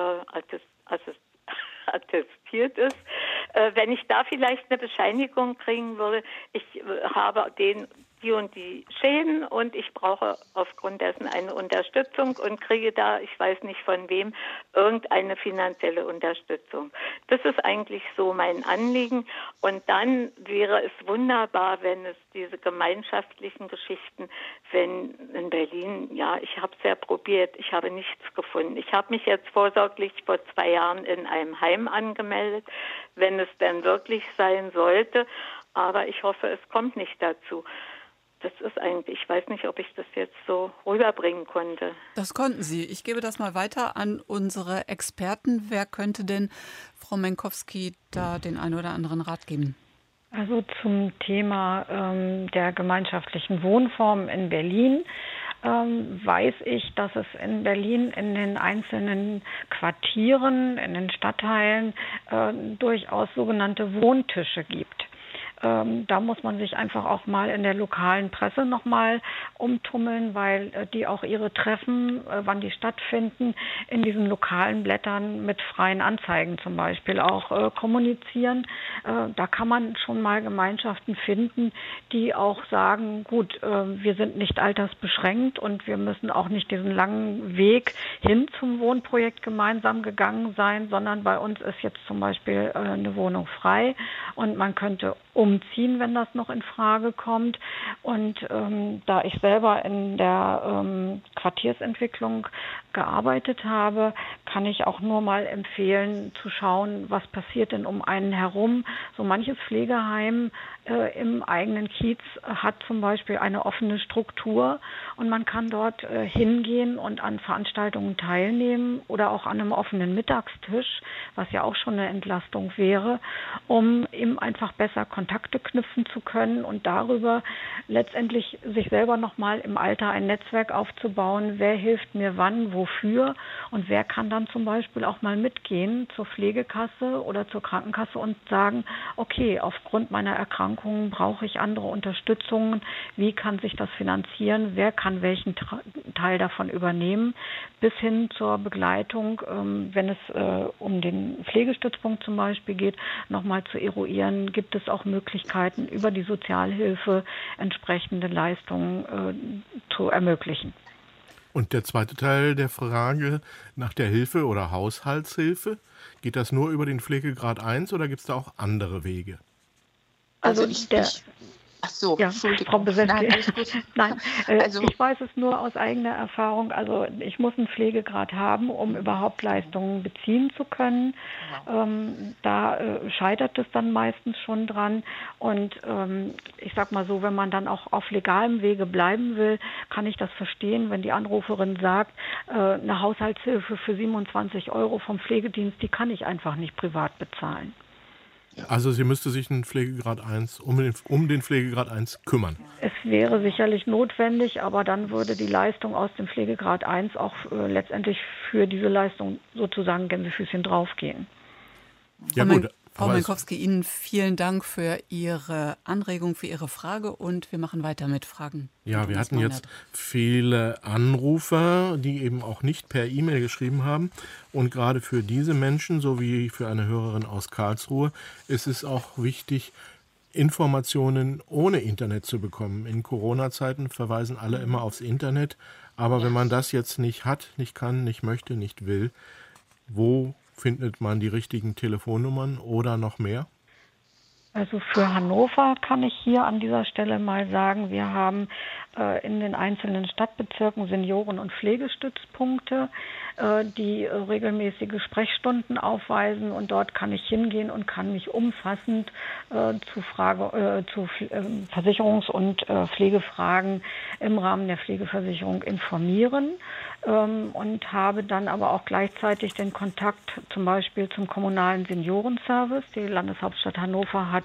attestiert ist, wenn ich da vielleicht eine Bescheinigung kriegen würde, ich habe die und die Schäden und ich brauche aufgrund dessen eine Unterstützung und kriege da, ich weiß nicht von wem, irgendeine finanzielle Unterstützung. Das ist eigentlich so mein Anliegen. Und dann wäre es wunderbar, wenn es diese gemeinschaftlichen Geschichten, wenn in Berlin, ja, ich habe es ja probiert, ich habe nichts gefunden. Ich habe mich jetzt vorsorglich vor 2 Jahren in einem Heim angemeldet, wenn es denn wirklich sein sollte. Aber ich hoffe, es kommt nicht dazu. Das ist eigentlich, ich weiß nicht, ob ich das jetzt so rüberbringen konnte. Das konnten Sie. Ich gebe das mal weiter an unsere Experten. Wer könnte denn Frau Menkowski da den einen oder anderen Rat geben? Also zum Thema der gemeinschaftlichen Wohnform in Berlin weiß ich, dass es in Berlin in den einzelnen Quartieren, in den Stadtteilen durchaus sogenannte Wohntische gibt. Da muss man sich einfach auch mal in der lokalen Presse nochmal umtummeln, weil die auch ihre Treffen, wann die stattfinden, in diesen lokalen Blättern mit freien Anzeigen zum Beispiel auch kommunizieren. Da kann man schon mal Gemeinschaften finden, die auch sagen, gut, wir sind nicht altersbeschränkt und wir müssen auch nicht diesen langen Weg hin zum Wohnprojekt gemeinsam gegangen sein, sondern bei uns ist jetzt zum Beispiel eine Wohnung frei und man könnte umziehen, wenn das noch in Frage kommt. Und da ich selber in der Quartiersentwicklung gearbeitet habe, kann ich auch nur mal empfehlen, zu schauen, was passiert denn um einen herum. So manches Pflegeheim im eigenen Kiez hat zum Beispiel eine offene Struktur und man kann dort hingehen und an Veranstaltungen teilnehmen oder auch an einem offenen Mittagstisch, was ja auch schon eine Entlastung wäre, um eben einfach besser Kontakte knüpfen zu können und darüber letztendlich sich selber nochmal im Alter ein Netzwerk aufzubauen, wer hilft mir wann, wofür und wer kann dann zum Beispiel auch mal mitgehen zur Pflegekasse oder zur Krankenkasse und sagen, okay, aufgrund meiner Erkrankung brauche ich andere Unterstützungen, wie kann sich das finanzieren, wer kann welchen Teil davon übernehmen, bis hin zur Begleitung, wenn es um den Pflegestützpunkt zum Beispiel geht, nochmal zu eruieren, gibt es auch Möglichkeiten, über die Sozialhilfe entsprechende Leistungen zu ermöglichen. Und der zweite Teil der Frage nach der Hilfe oder Haushaltshilfe, geht das nur über den Pflegegrad 1 oder gibt es da auch andere Wege? Also ach so, ja, Entschuldigung. Frau Besenke. Nein, also ich weiß es nur aus eigener Erfahrung. Also ich muss einen Pflegegrad haben, um überhaupt Leistungen beziehen zu können. Genau. Da scheitert es dann meistens schon dran. Und ich sag mal so, wenn man dann auch auf legalem Wege bleiben will, kann ich das verstehen, wenn die Anruferin sagt, eine Haushaltshilfe für 27 € vom Pflegedienst, die kann ich einfach nicht privat bezahlen. Also sie müsste sich einen Pflegegrad 1 um den Pflegegrad 1 kümmern. Es wäre sicherlich notwendig, aber dann würde die Leistung aus dem Pflegegrad 1 auch letztendlich für diese Leistung sozusagen Gänsefüßchen draufgehen. Ja gut, Frau Menkowski, Ihnen vielen Dank für Ihre Anregung, für Ihre Frage und wir machen weiter mit Fragen. Ja, wir hatten jetzt viele Anrufer, die eben auch nicht per E-Mail geschrieben haben. Und gerade für diese Menschen, so wie für eine Hörerin aus Karlsruhe, ist es auch wichtig, Informationen ohne Internet zu bekommen. In Corona-Zeiten verweisen alle immer aufs Internet. Aber wenn man das jetzt nicht hat, nicht kann, nicht möchte, nicht will, wo findet man die richtigen Telefonnummern oder noch mehr? Also für Hannover kann ich hier an dieser Stelle mal sagen, wir haben in den einzelnen Stadtbezirken Senioren- und Pflegestützpunkte, die regelmäßige Sprechstunden aufweisen und dort kann ich hingehen und kann mich umfassend zu Versicherungs- und Pflegefragen im Rahmen der Pflegeversicherung informieren. Und habe dann aber auch gleichzeitig den Kontakt zum Beispiel zum kommunalen Seniorenservice. Die Landeshauptstadt Hannover hat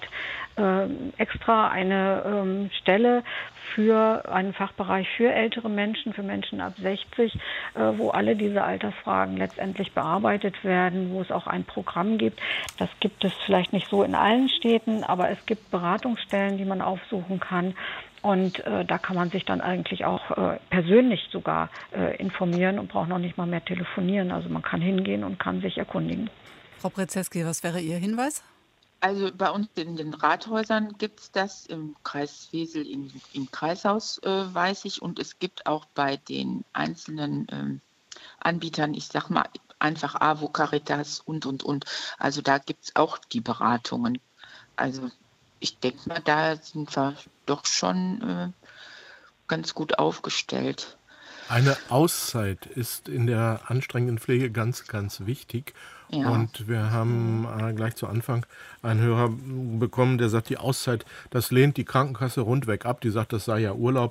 extra eine Stelle für einen Fachbereich für ältere Menschen, für Menschen ab 60, wo alle diese Altersfragen letztendlich bearbeitet werden, wo es auch ein Programm gibt. Das gibt es vielleicht nicht so in allen Städten, aber es gibt Beratungsstellen, die man aufsuchen kann. Und da kann man sich dann eigentlich auch persönlich sogar informieren und braucht noch nicht mal mehr telefonieren. Also man kann hingehen und kann sich erkundigen. Frau Brzeski, was wäre Ihr Hinweis? Also bei uns in den Rathäusern gibt es das, im Kreis Wesel im Kreishaus weiß ich. Und es gibt auch bei den einzelnen Anbietern, ich sag mal einfach AWO, Caritas und. Also da gibt es auch die Beratungen. Also ich denke mal, da sind wir doch schon ganz gut aufgestellt. Eine Auszeit ist in der anstrengenden Pflege ganz, ganz wichtig. Ja. Und wir haben gleich zu Anfang einen Hörer bekommen, der sagt, die Auszeit, das lehnt die Krankenkasse rundweg ab. Die sagt, das sei ja Urlaub.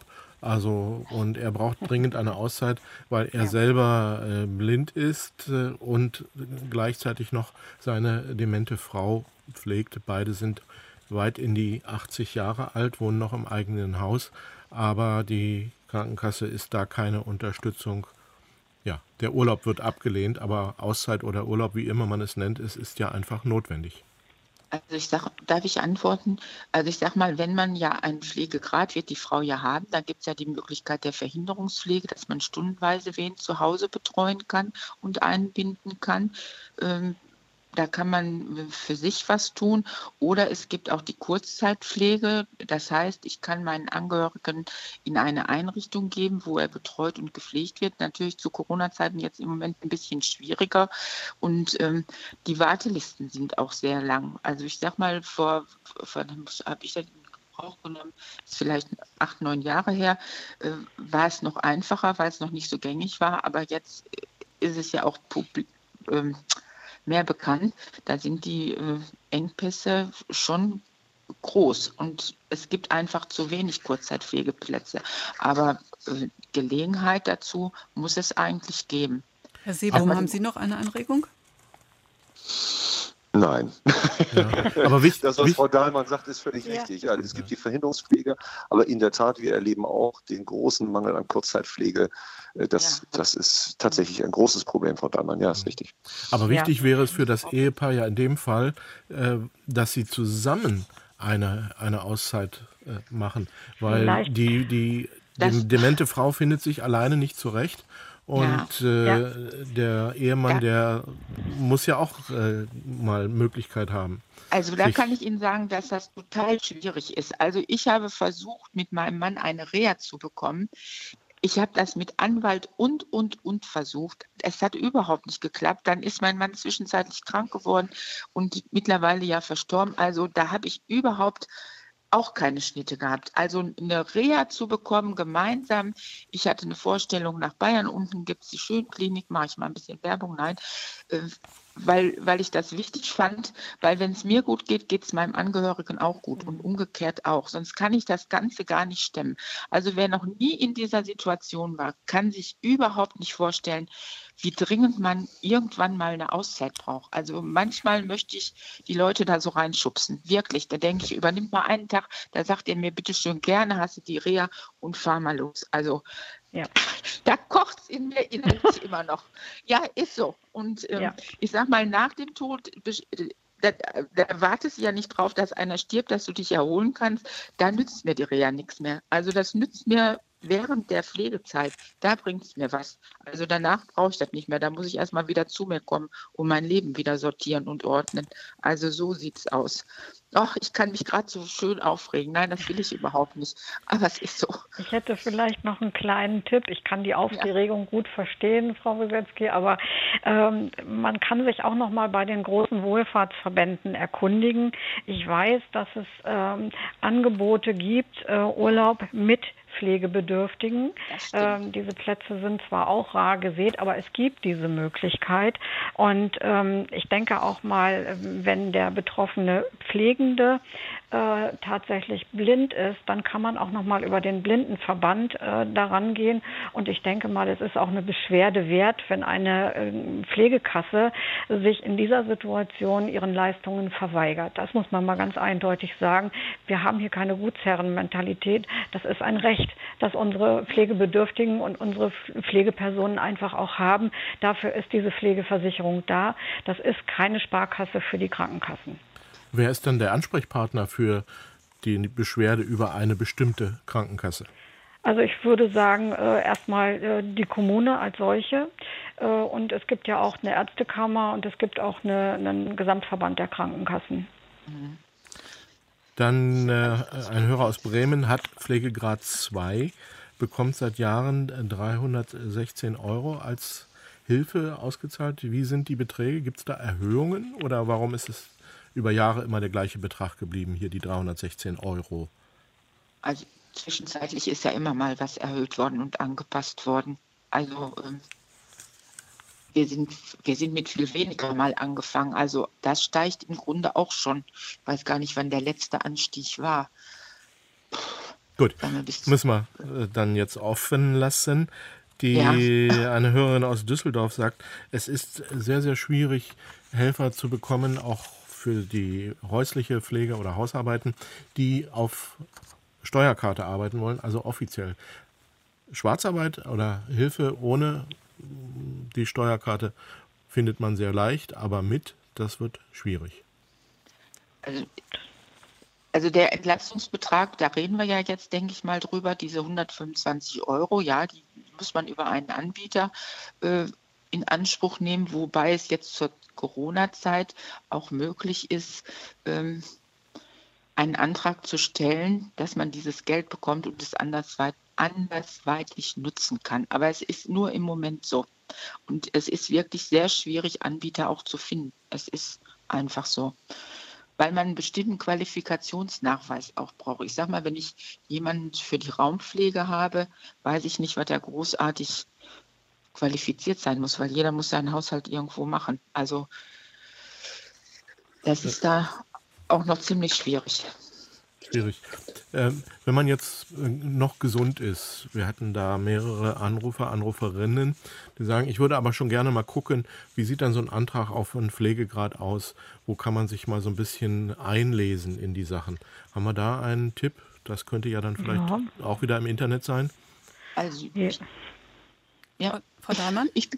Und er braucht dringend eine Auszeit, weil er selber blind ist und gleichzeitig noch seine demente Frau pflegt. Beide sind weit in die 80 Jahre alt, wohnen noch im eigenen Haus, aber die Krankenkasse ist da keine Unterstützung. Ja, der Urlaub wird abgelehnt, aber Auszeit oder Urlaub, wie immer man es nennt, ist ja einfach notwendig. Also darf ich antworten? Also ich sag mal, wenn man ja einen Pflegegrad, wird die Frau ja haben, dann gibt es ja die Möglichkeit der Verhinderungspflege, dass man stundenweise wen zu Hause betreuen kann und einbinden kann. Da kann man für sich was tun. Oder es gibt auch die Kurzzeitpflege. Das heißt, ich kann meinen Angehörigen in eine Einrichtung geben, wo er betreut und gepflegt wird. Natürlich zu Corona-Zeiten jetzt im Moment ein bisschen schwieriger. Und die Wartelisten sind auch sehr lang. Also ich sag mal, vor habe ich das in Gebrauch genommen, ist vielleicht 8, 9 Jahre her, war es noch einfacher, weil es noch nicht so gängig war. Aber jetzt ist es ja auch mehr bekannt, da sind die Engpässe schon groß und es gibt einfach zu wenig Kurzzeitpflegeplätze. Aber Gelegenheit dazu muss es eigentlich geben. Herr Seebaum, haben Sie noch eine Anregung? Nein. Ja, aber das, was Frau Dahlmann sagt, ist völlig richtig. Ja, es gibt die Verhinderungspflege, aber in der Tat, wir erleben auch den großen Mangel an Kurzzeitpflege. Das ist tatsächlich ein großes Problem, Frau Dahlmann. Ja, ist richtig. Aber wichtig wäre es für das Ehepaar ja in dem Fall, dass sie zusammen eine Auszeit machen, weil die demente Frau findet sich alleine nicht zurecht. Und der Ehemann, der muss ja auch mal Möglichkeit haben. Also da kann ich Ihnen sagen, dass das total schwierig ist. Also ich habe versucht, mit meinem Mann eine Reha zu bekommen. Ich habe das mit Anwalt und versucht. Es hat überhaupt nicht geklappt. Dann ist mein Mann zwischenzeitlich krank geworden und mittlerweile ja verstorben. Also da habe ich überhaupt auch keine Schnitte gehabt. Also eine Reha zu bekommen, gemeinsam. Ich hatte eine Vorstellung nach Bayern, unten gibt es die Schönklinik, mache ich mal ein bisschen Werbung, nein, weil ich das wichtig fand, weil wenn es mir gut geht, geht es meinem Angehörigen auch gut und umgekehrt auch. Sonst kann ich das Ganze gar nicht stemmen. Also wer noch nie in dieser Situation war, kann sich überhaupt nicht vorstellen, wie dringend man irgendwann mal eine Auszeit braucht. Also manchmal möchte ich die Leute da so reinschubsen. Wirklich, da denke ich, übernimm mal einen Tag, da sagt ihr mir, bitteschön, gerne hast du die Reha und fahr mal los. Also da kocht es in mir innerlich immer noch. Ja, ist so. Und ich sag mal, nach dem Tod da wartest du ja nicht drauf, dass einer stirbt, dass du dich erholen kannst. Da nützt mir die Reha nichts mehr. Also das nützt mir während der Pflegezeit. Da bringt es mir was. Also danach brauche ich das nicht mehr. Da muss ich erstmal wieder zu mir kommen und mein Leben wieder sortieren und ordnen. Also so sieht es aus. Ach, ich kann mich gerade so schön aufregen. Nein, das will ich überhaupt nicht. Aber es ist so. Ich hätte vielleicht noch einen kleinen Tipp. Ich kann die Aufregung gut verstehen, Frau Wieselski, aber man kann sich auch noch mal bei den großen Wohlfahrtsverbänden erkundigen. Ich weiß, dass es Angebote gibt, Urlaub mit Pflegebedürftigen. Diese Plätze sind zwar auch rar gesät, aber es gibt diese Möglichkeit. Und ich denke auch mal, wenn der betroffene Pflegende tatsächlich blind ist, dann kann man auch noch mal über den Blindenverband daran gehen. Und ich denke mal, es ist auch eine Beschwerde wert, wenn eine Pflegekasse sich in dieser Situation ihren Leistungen verweigert. Das muss man mal ganz eindeutig sagen. Wir haben hier keine Gutsherrenmentalität. Das ist ein Recht, das unsere Pflegebedürftigen und unsere Pflegepersonen einfach auch haben. Dafür ist diese Pflegeversicherung da. Das ist keine Sparkasse für die Krankenkassen. Wer ist dann der Ansprechpartner für die Beschwerde über eine bestimmte Krankenkasse? Also ich würde sagen, erstmal die Kommune als solche. Und es gibt ja auch eine Ärztekammer und es gibt auch einen Gesamtverband der Krankenkassen. Dann ein Hörer aus Bremen hat Pflegegrad 2, bekommt seit Jahren 316 € als Hilfe ausgezahlt. Wie sind die Beträge? Gibt es da Erhöhungen oder warum ist es über Jahre immer der gleiche Betrag geblieben, hier die 316 €? Also zwischenzeitlich ist ja immer mal was erhöht worden und angepasst worden. Also wir sind mit viel weniger mal angefangen. Also das steigt im Grunde auch schon. Ich weiß gar nicht, wann der letzte Anstieg war. Gut, müssen wir dann jetzt offen lassen. Eine Hörerin aus Düsseldorf sagt, es ist sehr, sehr schwierig, Helfer zu bekommen, auch für die häusliche Pflege oder Hausarbeiten, die auf Steuerkarte arbeiten wollen, also offiziell. Schwarzarbeit oder Hilfe ohne die Steuerkarte findet man sehr leicht, aber das wird schwierig. Also der Entlastungsbetrag, da reden wir ja jetzt, denke ich mal, drüber, diese 125 €, ja, die muss man über einen Anbieter in Anspruch nehmen, wobei es jetzt zur Corona-Zeit auch möglich ist, einen Antrag zu stellen, dass man dieses Geld bekommt und es andersweitig nutzen kann. Aber es ist nur im Moment so. Und es ist wirklich sehr schwierig, Anbieter auch zu finden. Es ist einfach so. Weil man einen bestimmten Qualifikationsnachweis auch braucht. Ich sage mal, wenn ich jemanden für die Raumpflege habe, weiß ich nicht, was da großartig qualifiziert sein muss, weil jeder muss seinen Haushalt irgendwo machen. Also das ist da auch noch ziemlich schwierig. Schwierig. Wenn man jetzt noch gesund ist, wir hatten da mehrere Anrufer, Anruferinnen, die sagen, ich würde aber schon gerne mal gucken, wie sieht dann so ein Antrag auf einen Pflegegrad aus? Wo kann man sich mal so ein bisschen einlesen in die Sachen? Haben wir da einen Tipp? Das könnte ja dann vielleicht auch wieder im Internet sein. Also, ja, Frau Dahlmann? Ich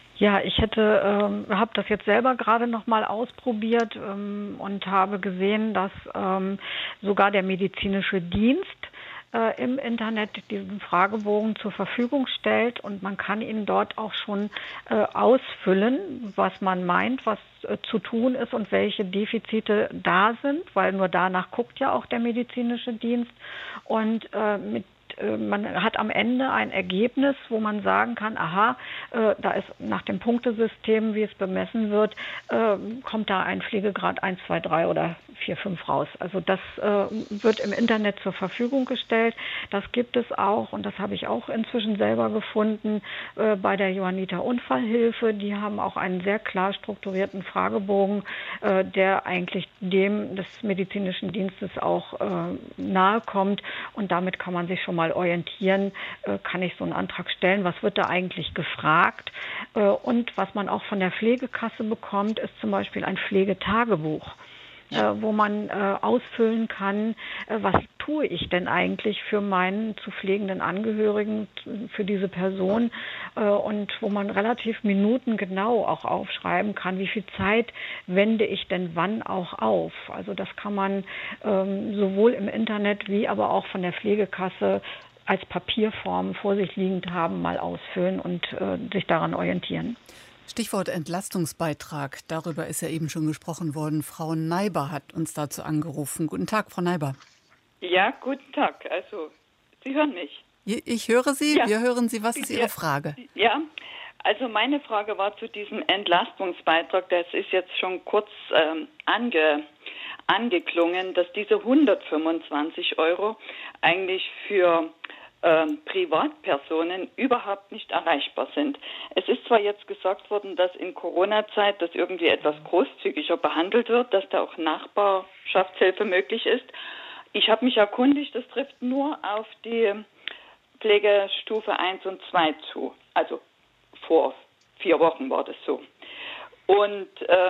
habe das jetzt selber gerade noch mal ausprobiert und habe gesehen, dass sogar der medizinische Dienst im Internet diesen Fragebogen zur Verfügung stellt und man kann ihn dort auch schon ausfüllen, was man meint, was zu tun ist und welche Defizite da sind, weil nur danach guckt ja auch der medizinische Dienst und man hat am Ende ein Ergebnis, wo man sagen kann, aha, da ist nach dem Punktesystem, wie es bemessen wird, kommt da ein Pflegegrad 1, 2, 3 oder 4, 5 raus. Also das wird im Internet zur Verfügung gestellt. Das gibt es auch und das habe ich auch inzwischen selber gefunden bei der Johanniter Unfallhilfe. Die haben auch einen sehr klar strukturierten Fragebogen, der eigentlich dem des medizinischen Dienstes auch nahe kommt und damit kann man sich schon mal orientieren, kann ich so einen Antrag stellen, was wird da eigentlich gefragt und was man auch von der Pflegekasse bekommt, ist zum Beispiel ein Pflegetagebuch. wo man ausfüllen kann, was tue ich denn eigentlich für meinen zu pflegenden Angehörigen, für diese Person, und wo man relativ minutengenau auch aufschreiben kann, wie viel Zeit wende ich denn wann auch auf. Also das kann man sowohl im Internet wie aber auch von der Pflegekasse als Papierform vor sich liegend haben, mal ausfüllen und sich daran orientieren. Stichwort Entlastungsbeitrag, darüber ist ja eben schon gesprochen worden. Frau Neiber hat uns dazu angerufen. Guten Tag, Frau Neiber. Ja, guten Tag. Also, Sie hören mich. Ich höre Sie, ja. Wir hören Sie. Was ist Ihre Frage? Ja, also meine Frage war zu diesem Entlastungsbeitrag, das ist jetzt schon kurz angeklungen, dass diese 125 € eigentlich für Privatpersonen überhaupt nicht erreichbar sind. Es ist zwar jetzt gesagt worden, dass in Corona-Zeit das irgendwie etwas großzügiger behandelt wird, dass da auch Nachbarschaftshilfe möglich ist. Ich habe mich erkundigt, das trifft nur auf die Pflegestufe 1 und 2 zu. Also vor 4 Wochen war das so. Und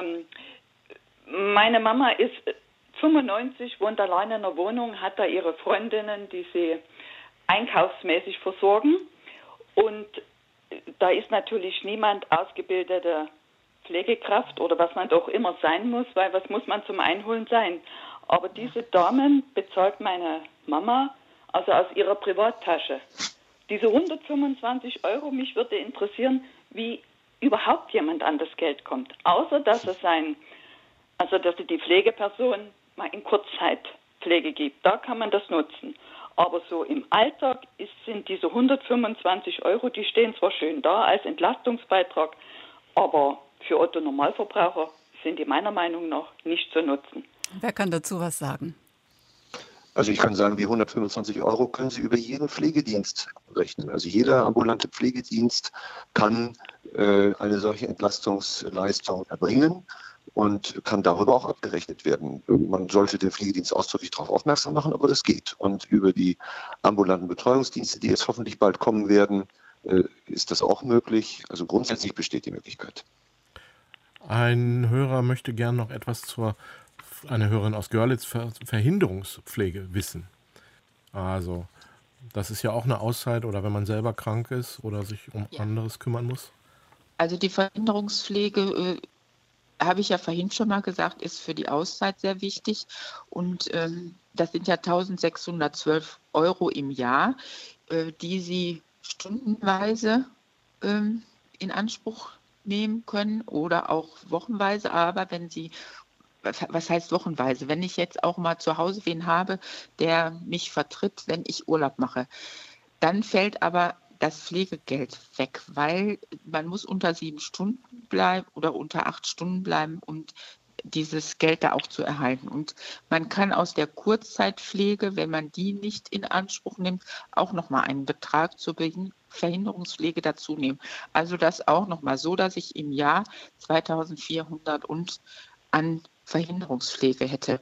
meine Mama ist 95, wohnt allein in einer Wohnung, hat da ihre Freundinnen, die sie einkaufsmäßig versorgen, und da ist natürlich niemand ausgebildete Pflegekraft oder was man doch immer sein muss, weil was muss man zum Einholen sein. Aber diese Damen bezahlt meine Mama also aus ihrer Privattasche. Diese 125 €, mich würde interessieren, wie überhaupt jemand an das Geld kommt, außer dass es dass die Pflegeperson mal in Kurzzeitpflege gibt. Da kann man das nutzen. Aber so im Alltag sind diese 125 €, die stehen zwar schön da als Entlastungsbeitrag, aber für Otto-Normalverbraucher sind die meiner Meinung nach nicht zu nutzen. Wer kann dazu was sagen? Also ich kann sagen, die 125 € können Sie über jeden Pflegedienst rechnen. Also jeder ambulante Pflegedienst kann eine solche Entlastungsleistung erbringen und kann darüber auch abgerechnet werden. Man sollte den Pflegedienst ausdrücklich darauf aufmerksam machen, aber das geht. Und über die ambulanten Betreuungsdienste, die jetzt hoffentlich bald kommen werden, ist das auch möglich. Also grundsätzlich besteht die Möglichkeit. Ein Hörer möchte gern noch etwas eine Hörerin aus Görlitz, Verhinderungspflege wissen. Also, das ist ja auch eine Auszeit, oder wenn man selber krank ist oder sich um anderes kümmern muss. Also die Verhinderungspflege, habe ich ja vorhin schon mal gesagt, ist für die Auszeit sehr wichtig. Und das sind ja 1.612 € im Jahr, die Sie stundenweise in Anspruch nehmen können oder auch wochenweise. Aber wenn Sie, was heißt wochenweise? Wenn ich jetzt auch mal zu Hause wen habe, der mich vertritt, wenn ich Urlaub mache, dann fällt aber das Pflegegeld weg, weil man muss unter 7 Stunden bleiben oder unter 8 Stunden bleiben, um dieses Geld da auch zu erhalten. Und man kann aus der Kurzzeitpflege, wenn man die nicht in Anspruch nimmt, auch nochmal einen Betrag zur Verhinderungspflege dazu nehmen. Also das auch nochmal so, dass ich im Jahr 2.400 und an Verhinderungspflege hätte.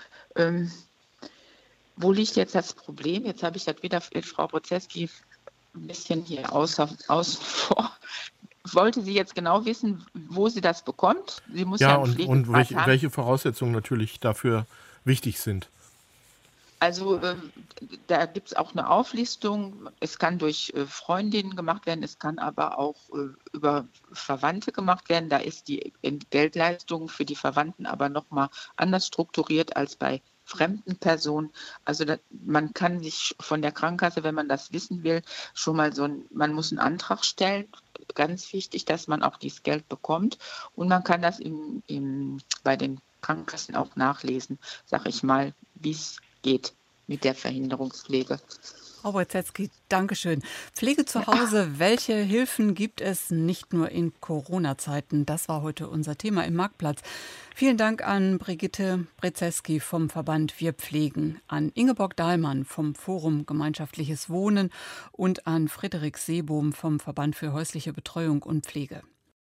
Wo liegt jetzt das Problem? Jetzt habe ich das wieder für Frau Brzeski ein bisschen hier außen vor. Wollte sie jetzt genau wissen, wo sie das bekommt? Sie muss ja und welche Voraussetzungen natürlich dafür wichtig sind. Also da gibt es auch eine Auflistung. Es kann durch Freundinnen gemacht werden, es kann aber auch über Verwandte gemacht werden. Da ist die Entgeltleistung für die Verwandten aber nochmal anders strukturiert als bei fremden Personen. Also man kann sich von der Krankenkasse, wenn man das wissen will, schon mal man muss einen Antrag stellen. Ganz wichtig, dass man auch dieses Geld bekommt. Und man kann das bei den Krankenkassen auch nachlesen, sag ich mal, wie es geht mit der Verhinderungspflege. Frau Brzeski, Dankeschön. Pflege zu Hause, welche Hilfen gibt es nicht nur in Corona-Zeiten? Das war heute unser Thema im Marktplatz. Vielen Dank an Brigitte Brzeski vom Verband Wir Pflegen, an Ingeborg Dahlmann vom Forum Gemeinschaftliches Wohnen und an Frederik Seebohm vom Verband für häusliche Betreuung und Pflege.